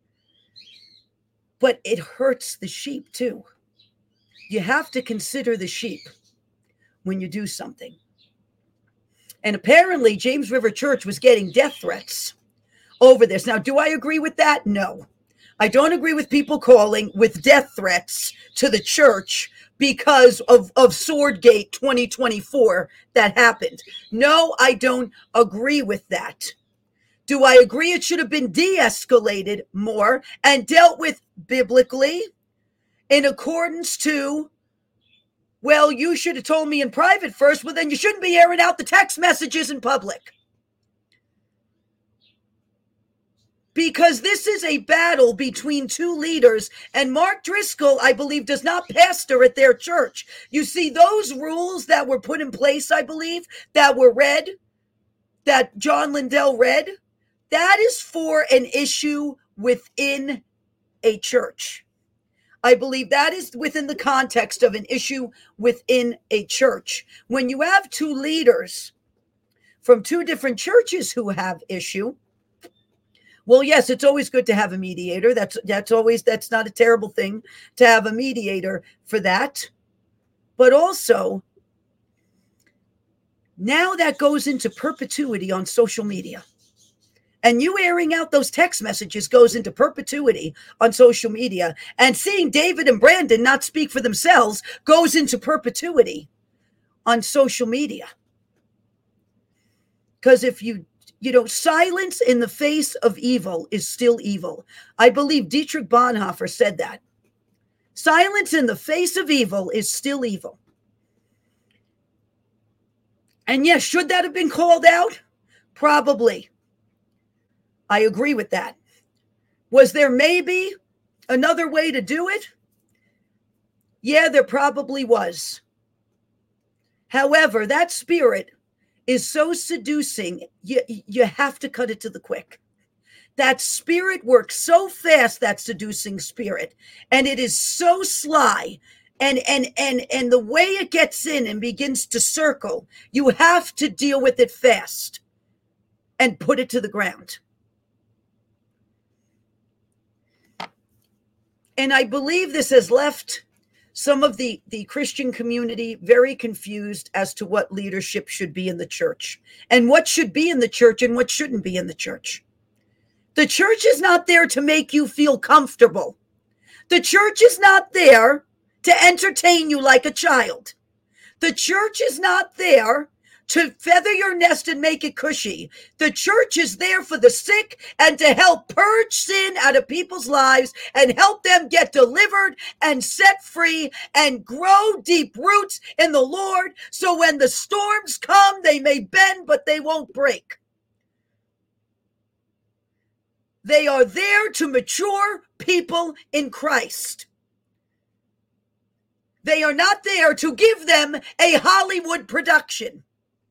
But it hurts the sheep too. You have to consider the sheep when you do something. And apparently, James River Church was getting death threats over this. Now, do I agree with that? No. I don't agree with people calling with death threats to the church because of Swordgate 2024 that happened. No, I don't agree with that. Do I agree it should have been de-escalated more and dealt with biblically in accordance to, well, you should have told me in private first, well, then you shouldn't be airing out the text messages in public. Because this is a battle between two leaders, and Mark Driscoll, I believe, does not pastor at their church. You see, those rules that were put in place, I believe, that were read, that John Lindell read, that is for an issue within a church. I believe that is within the context of an issue within a church. When you have two leaders from two different churches who have issue, well, yes, it's always good to have a mediator. That's not a terrible thing to have a mediator for that. But also, now that goes into perpetuity on social media. And you airing out those text messages goes into perpetuity on social media. And seeing David and Brandon not speak for themselves goes into perpetuity on social media. Because if silence in the face of evil is still evil. I believe Dietrich Bonhoeffer said that. Silence in the face of evil is still evil. And yes, should that have been called out? Probably. I agree with that. Was there maybe another way to do it? Yeah, there probably was. However, that spirit is so seducing, you have to cut it to the quick. That spirit works so fast, that seducing spirit, and it is so sly. And the way it gets in and begins to circle, you have to deal with it fast and put it to the ground. And I believe this has left some of the Christian community very confused as to what leadership should be in the church and what should be in the church and what shouldn't be in the church. The church is not there to make you feel comfortable. The church is not there to entertain you like a child. The church is not there to feather your nest and make it cushy. The church is there for the sick and to help purge sin out of people's lives and help them get delivered and set free and grow deep roots in the Lord, so when the storms come, they may bend, but they won't break. They are there to mature people in Christ. They are not there to give them a Hollywood production.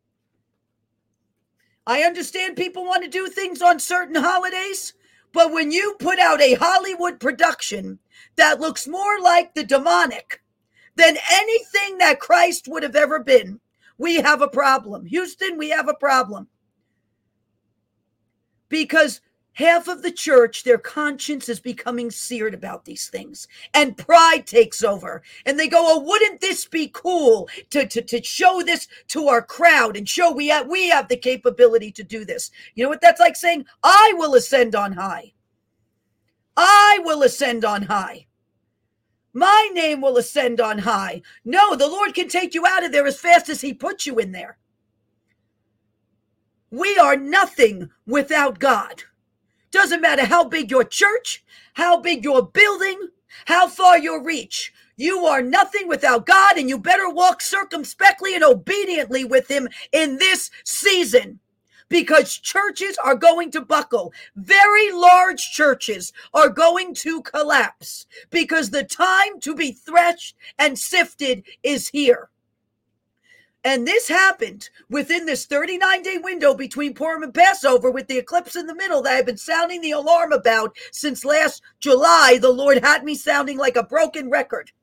I understand people want to do things on certain holidays, but when you put out a Hollywood production that looks more like the demonic than anything that Christ would have ever been, we have a problem. Houston, we have a problem. Because half of the church, their conscience is becoming seared about these things, and pride takes over. And they go, oh, wouldn't this be cool to show this to our crowd and show we have the capability to do this? You know what that's like saying? I will ascend on high. I will ascend on high. My name will ascend on high. No, the Lord can take you out of there as fast as he put you in there. We are nothing without God. Doesn't matter how big your church, how big your building, how far your reach. You are nothing without God, and you better walk circumspectly and obediently with him in this season, because churches are going to buckle. Very large churches are going to collapse because the time to be threshed and sifted is here. And this happened within this 39-day window between Purim and Passover, with the eclipse in the middle that I've been sounding the alarm about since last July. The Lord had me sounding like a broken record.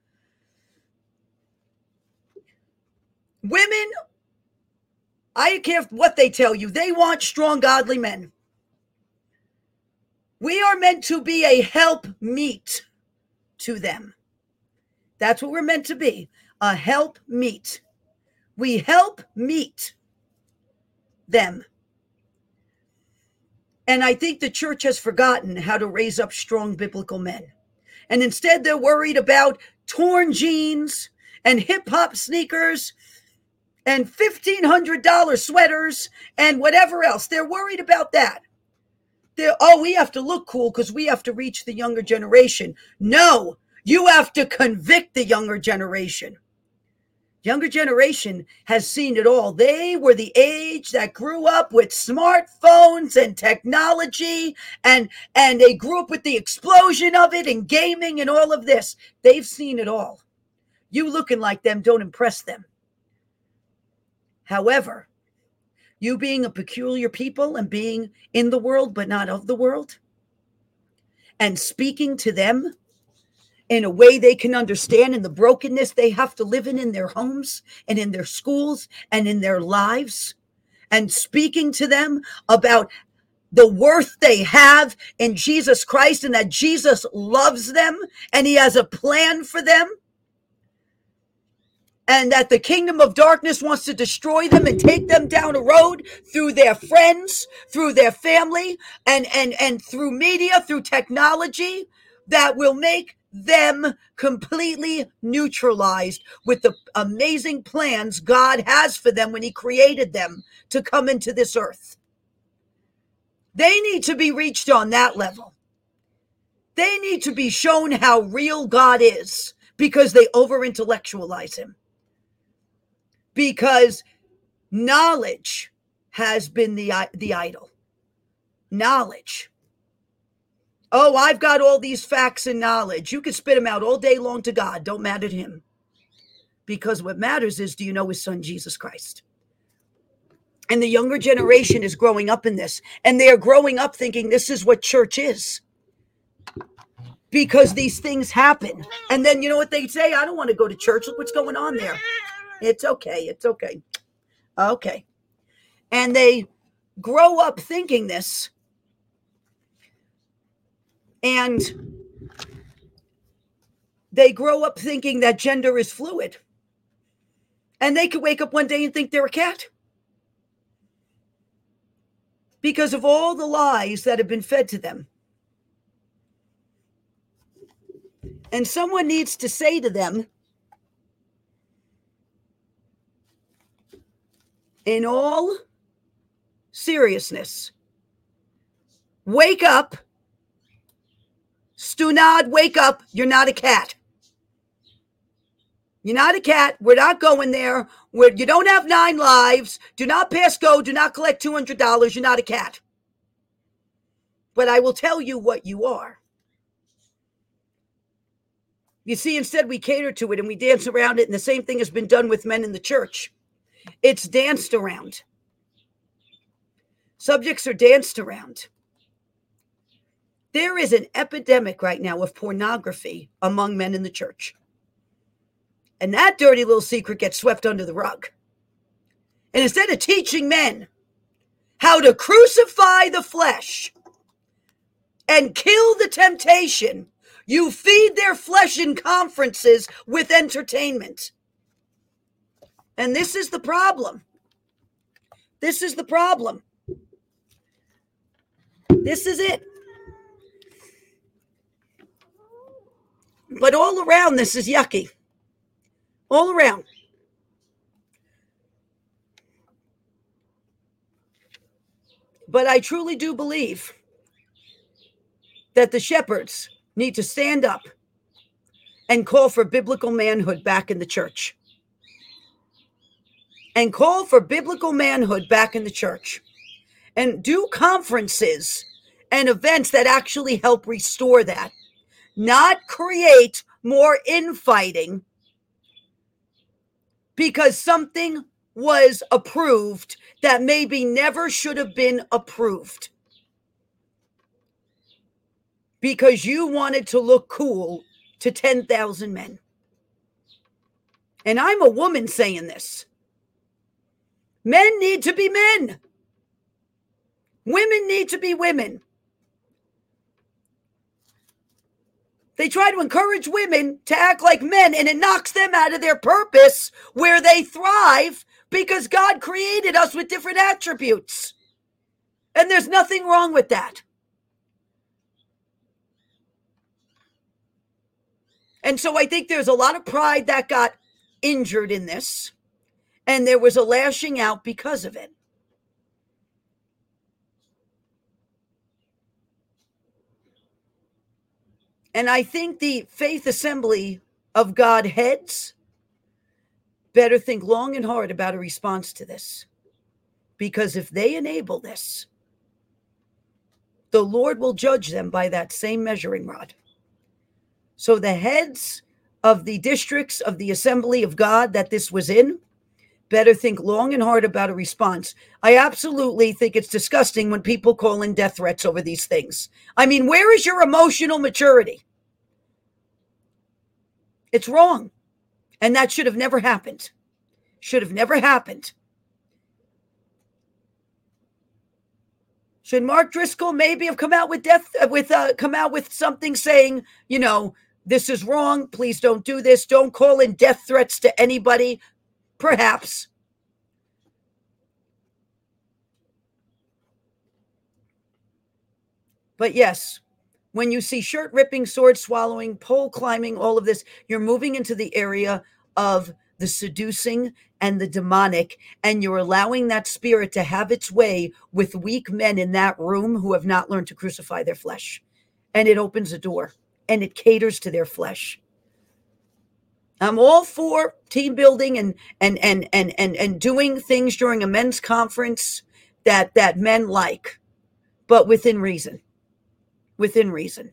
Women, I don't care what they tell you, they want strong, godly men. We are meant to be a helpmeet to them. That's what we're meant to be, a helpmeet. We help meet them. And I think the church has forgotten how to raise up strong biblical men. And instead, they're worried about torn jeans and hip-hop sneakers and $1,500 sweaters and whatever else. They're worried about that. We have to look cool because we have to reach the younger generation. No, you have to convict the younger generation. Younger generation has seen it all. They were the age that grew up with smartphones and technology, and they grew up with the explosion of it and gaming and all of this. They've seen it all. You looking like them don't impress them. However, you being a peculiar people and being in the world but not of the world, and speaking to them in a way they can understand, in the brokenness they have to live in their homes and in their schools and in their lives, and speaking to them about the worth they have in Jesus Christ and that Jesus loves them and he has a plan for them. and that the kingdom of darkness wants to destroy them and take them down a road through their friends, through their family, and through media, through technology that will make them completely neutralized with the amazing plans God has for them when he created them to come into this earth. They need to be reached on that level. They need to be shown how real God is because they over-intellectualize him. Because knowledge has been the idol. Knowledge. Oh, I've got all these facts and knowledge. You can spit them out all day long to God. Don't matter to him. Because what matters is, do you know his son, Jesus Christ? And the younger generation is growing up in this. And they are growing up thinking this is what church is. Because these things happen. And then you know what they say? I don't want to go to church. Look what's going on there. It's okay. It's okay. Okay. And they grow up thinking this. And they grow up thinking that gender is fluid. And they could wake up one day and think they're a cat. Because of all the lies that have been fed to them. And someone needs to say to them, in all seriousness, wake up. Stunad, wake up. You're not a cat. You're not a cat. We're not going there. You don't have 9 lives. Do not pass go. Do not collect $200. You're not a cat. But I will tell you what you are. You see, instead we cater to it and we dance around it, and the same thing has been done with men in the church. It's danced around. Subjects are danced around. There is an epidemic right now of pornography among men in the church. And that dirty little secret gets swept under the rug. And instead of teaching men how to crucify the flesh and kill the temptation, you feed their flesh in conferences with entertainment. And this is the problem. This is the problem. This is it. But all around this is yucky. All around. But I truly do believe that the shepherds need to stand up and call for biblical manhood back in the church. And call for biblical manhood back in the church. And do conferences and events that actually help restore that. Not create more infighting because something was approved that maybe never should have been approved. Because you wanted to look cool to 10,000 men. And I'm a woman saying this. Men need to be men. Women need to be women. They try to encourage women to act like men, and it knocks them out of their purpose where they thrive because God created us with different attributes. And there's nothing wrong with that. And so I think there's a lot of pride that got injured in this, and there was a lashing out because of it. And I think the Faith Assembly of God heads better think long and hard about a response to this. Because if they enable this, the Lord will judge them by that same measuring rod. So the heads of the districts of the Assembly of God that this was in better think long and hard about a response. I absolutely think it's disgusting when people call in death threats over these things. I mean, where is your emotional maturity? It's wrong. And that should have never happened. Should have never happened. Should Mark Driscoll maybe have come out with something saying, this is wrong. Please don't do this. Don't call in death threats to anybody. Perhaps. But yes, when you see shirt ripping, sword swallowing, pole climbing, all of this, you're moving into the area of the seducing and the demonic, and you're allowing that spirit to have its way with weak men in that room who have not learned to crucify their flesh. And it opens a door and it caters to their flesh. I'm all for team building and doing things during a men's conference that men like, but within reason. Within reason.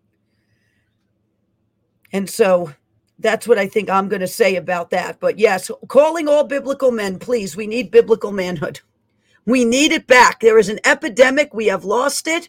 And so that's what I think I'm going to say about that. But yes, calling all biblical men, please. We need biblical manhood. We need it back. There is an epidemic. We have lost it.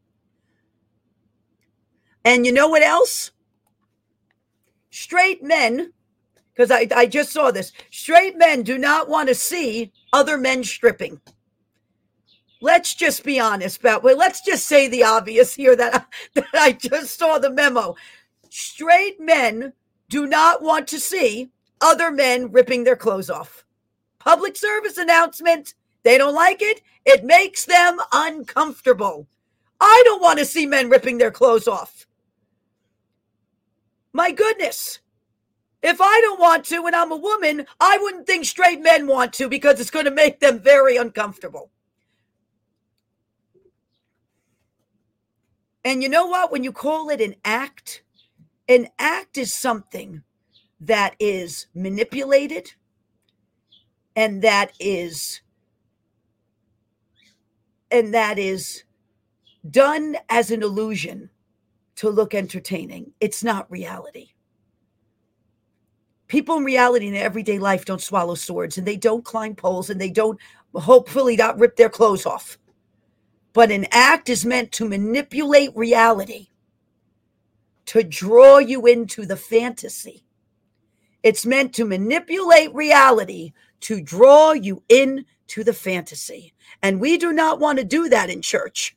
And you know what else? Straight men, because I just saw this, straight men do not want to see other men stripping. Let's just be honest about, well, let's just say the obvious here that I just saw the memo. Straight men do not want to see other men ripping their clothes off. Public service announcement. They don't like it. It makes them uncomfortable. I don't want to see men ripping their clothes off. My goodness. If I don't want to and I'm a woman, I wouldn't think straight men want to, because it's going to make them very uncomfortable. And you know what? When you call it an act is something that is manipulated and that is done as an illusion to look entertaining. It's not reality. People in reality in their everyday life don't swallow swords, and they don't climb poles, and they don't hopefully not rip their clothes off. But an act is meant to manipulate reality, to draw you into the fantasy. It's meant to manipulate reality, to draw you into the fantasy. And we do not want to do that in church.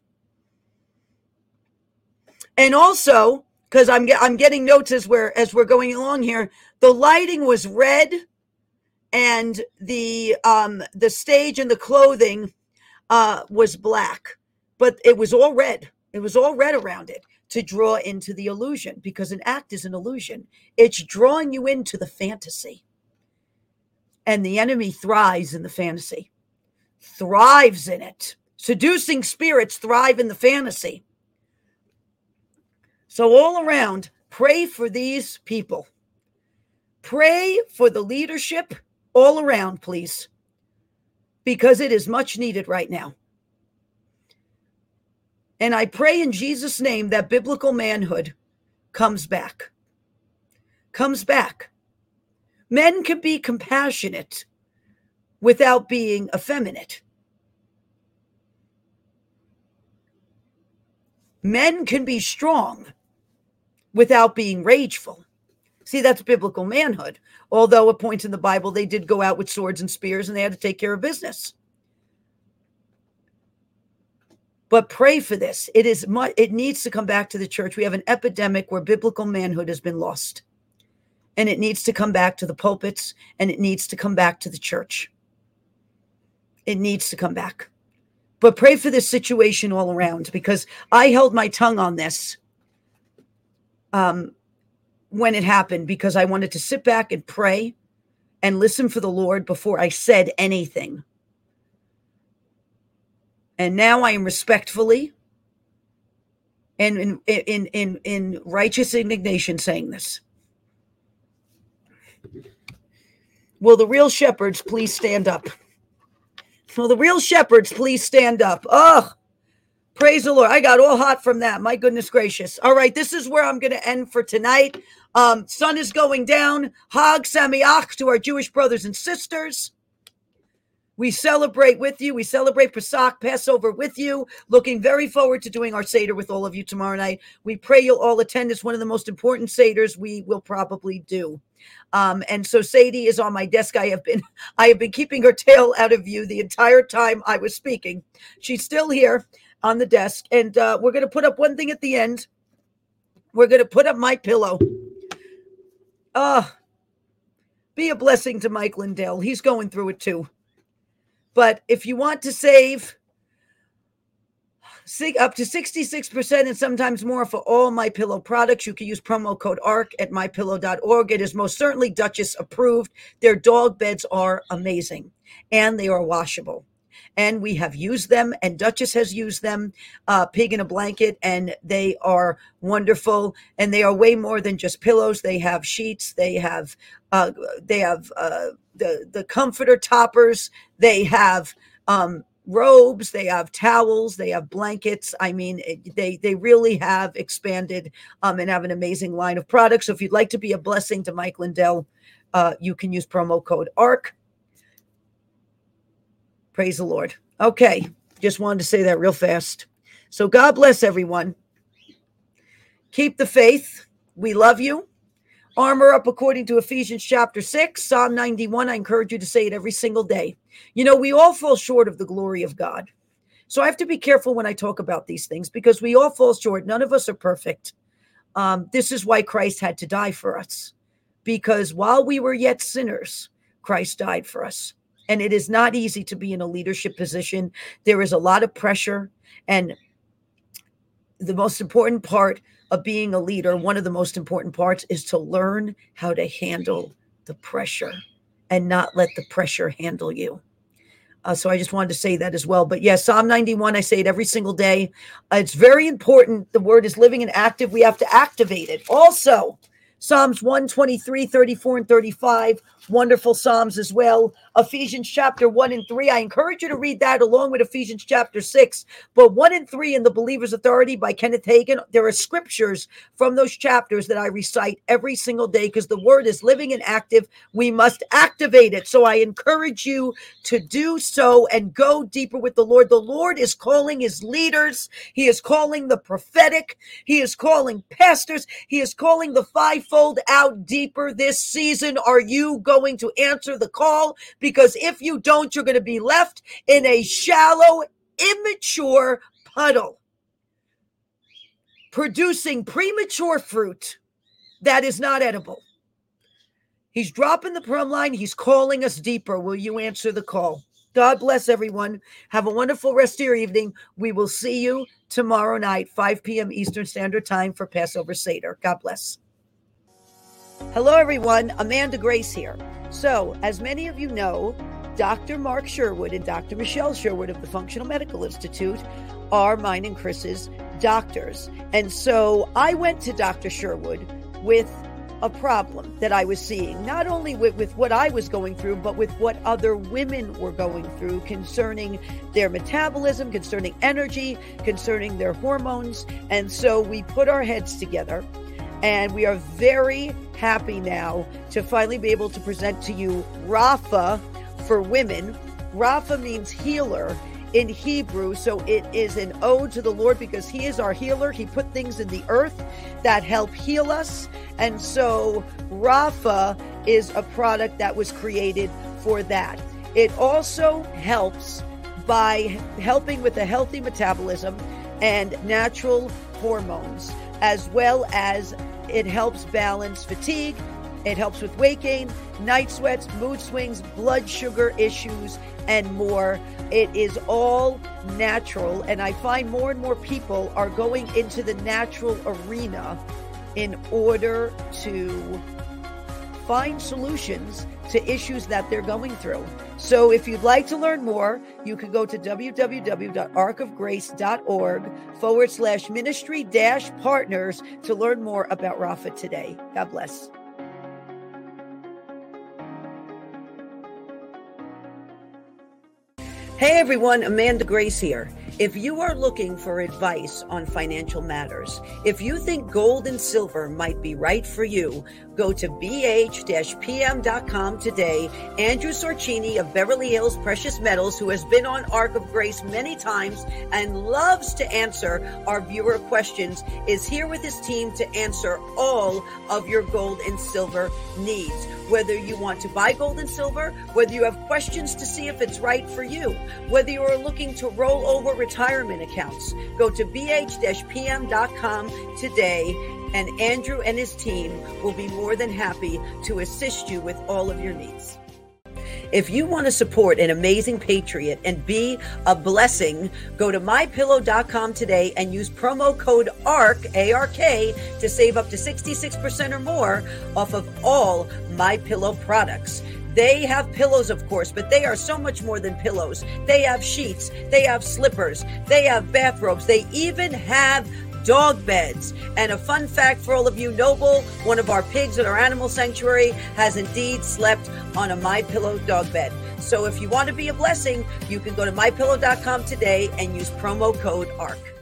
And also, because I'm getting notes as we're going along here, the lighting was red, and the stage and the clothing was black. But it was all red. It was all red around it to draw into the illusion, because an act is an illusion. It's drawing you into the fantasy. And the enemy thrives in the fantasy, thrives in it. Seducing spirits thrive in the fantasy. So all around, pray for these people. Pray for the leadership all around, please, because it is much needed right now. And I pray in Jesus' name that biblical manhood comes back. Comes back. Men can be compassionate without being effeminate. Men can be strong without being rageful. See, that's biblical manhood. Although at points in the Bible, they did go out with swords and spears and they had to take care of business. But pray for this. It needs to come back to the church. We have an epidemic where biblical manhood has been lost. And it needs to come back to the pulpits, and it needs to come back to the church. It needs to come back. But pray for this situation all around, because I held my tongue on this when it happened, because I wanted to sit back and pray and listen for the Lord before I said anything. And now I am respectfully and in righteous indignation saying this. Will the real shepherds please stand up? Will the real shepherds please stand up? Oh, praise the Lord. I got all hot from that. My goodness gracious. All right, this is where I'm going to end for tonight. Sun is going down. Hag Sameach to our Jewish brothers and sisters. We celebrate with you. We celebrate Pesach, Passover with you. Looking very forward to doing our Seder with all of you tomorrow night. We pray you'll all attend. It's one of the most important Seders we will probably do. And so Sadie is on my desk. I have been keeping her tail out of view the entire time I was speaking. She's still here on the desk. And we're going to put up one thing at the end. We're going to put up my pillow. Be a blessing to Mike Lindell. He's going through it too. But if you want to save up to 66% and sometimes more for all MyPillow products, you can use promo code ARC at mypillow.org. It is most certainly Duchess approved. Their dog beds are amazing and they are washable. And we have used them, and Duchess has used them, Pig in a Blanket, and they are wonderful. And they are way more than just pillows. They have sheets. They have the comforter toppers. They have robes. They have towels. They have blankets. I mean, they really have expanded and have an amazing line of products. So if you'd like to be a blessing to Mike Lindell, you can use promo code ARC. Praise the Lord. Okay. Just wanted to say that real fast. So God bless everyone. Keep the faith. We love you. Armor up according to Ephesians chapter 6, Psalm 91. I encourage you to say it every single day. You know, we all fall short of the glory of God. So I have to be careful when I talk about these things because we all fall short. None of us are perfect. This is why Christ had to die for us. Because while we were yet sinners, Christ died for us. And it is not easy to be in a leadership position. There is a lot of pressure. And the most important part of being a leader, one of the most important parts, is to learn how to handle the pressure and not let the pressure handle you. So I just wanted to say that as well. But yes, Psalm 91, I say it every single day. It's very important. The word is living and active. We have to activate it. Also, Psalms 123, 34, and 35, wonderful Psalms as well. Ephesians chapter 1 and 3. I encourage you to read that along with Ephesians chapter 6. But 1 and 3 in The Believer's Authority by Kenneth Hagin. There are scriptures from those chapters that I recite every single day because the word is living and active. We must activate it. So I encourage you to do so and go deeper with the Lord. The Lord is calling his leaders. He is calling the prophetic. He is calling pastors. He is calling the fivefold out deeper this season. Are you going to answer the call? Because if you don't, you're going to be left in a shallow, immature puddle, producing premature fruit that is not edible. He's dropping the plumb line. He's calling us deeper. Will you answer the call? God bless everyone. Have a wonderful rest of your evening. We will see you tomorrow night, 5 p.m. Eastern Standard Time for Passover Seder. God bless. Hello, everyone. Amanda Grace here. So, as many of you know, Dr. Mark Sherwood and Dr. Michelle Sherwood of the Functional Medical Institute are mine and Chris's doctors. And so I went to Dr. Sherwood with a problem that I was seeing, not only with what I was going through, but with what other women were going through concerning their metabolism, concerning energy, concerning their hormones. And so we put our heads together. And we are very happy now to finally be able to present to you Rapha for women. Rapha means healer in Hebrew. So it is an ode to the Lord because he is our healer. He put things in the earth that help heal us. And so Rapha is a product that was created for that. It also helps by helping with a healthy metabolism and natural hormones, as well as it helps balance fatigue. It helps with weight gain, night sweats, mood swings, blood sugar issues, and more. It is all natural. And I find more and more people are going into the natural arena in order to find solutions to issues that they're going through. So if you'd like to learn more, you can go to www.arcofgrace.org/ministry-partners to learn more about Rapha today. God bless. Hey everyone, Amanda Grace here. If you are looking for advice on financial matters, if you think gold and silver might be right for you, go to bh-pm.com today. Andrew Sorcini of Beverly Hills Precious Metals, who has been on Arc of Grace many times and loves to answer our viewer questions, is here with his team to answer all of your gold and silver needs. Whether you want to buy gold and silver, whether you have questions to see if it's right for you, whether you are looking to roll over retirement accounts, go to bh-pm.com today and Andrew and his team will be more than happy to assist you with all of your needs. If you want to support an amazing patriot and be a blessing, go to mypillow.com today and use promo code ARK, A-R-K, to save up to 66% or more off of all MyPillow products. They have pillows, of course, but they are so much more than pillows. They have sheets, they have slippers, they have bathrobes, they even have dog beds. And a fun fact for all of you, Noble, one of our pigs at our animal sanctuary, has indeed slept on a MyPillow dog bed. So if you want to be a blessing, you can go to mypillow.com today and use promo code ARK.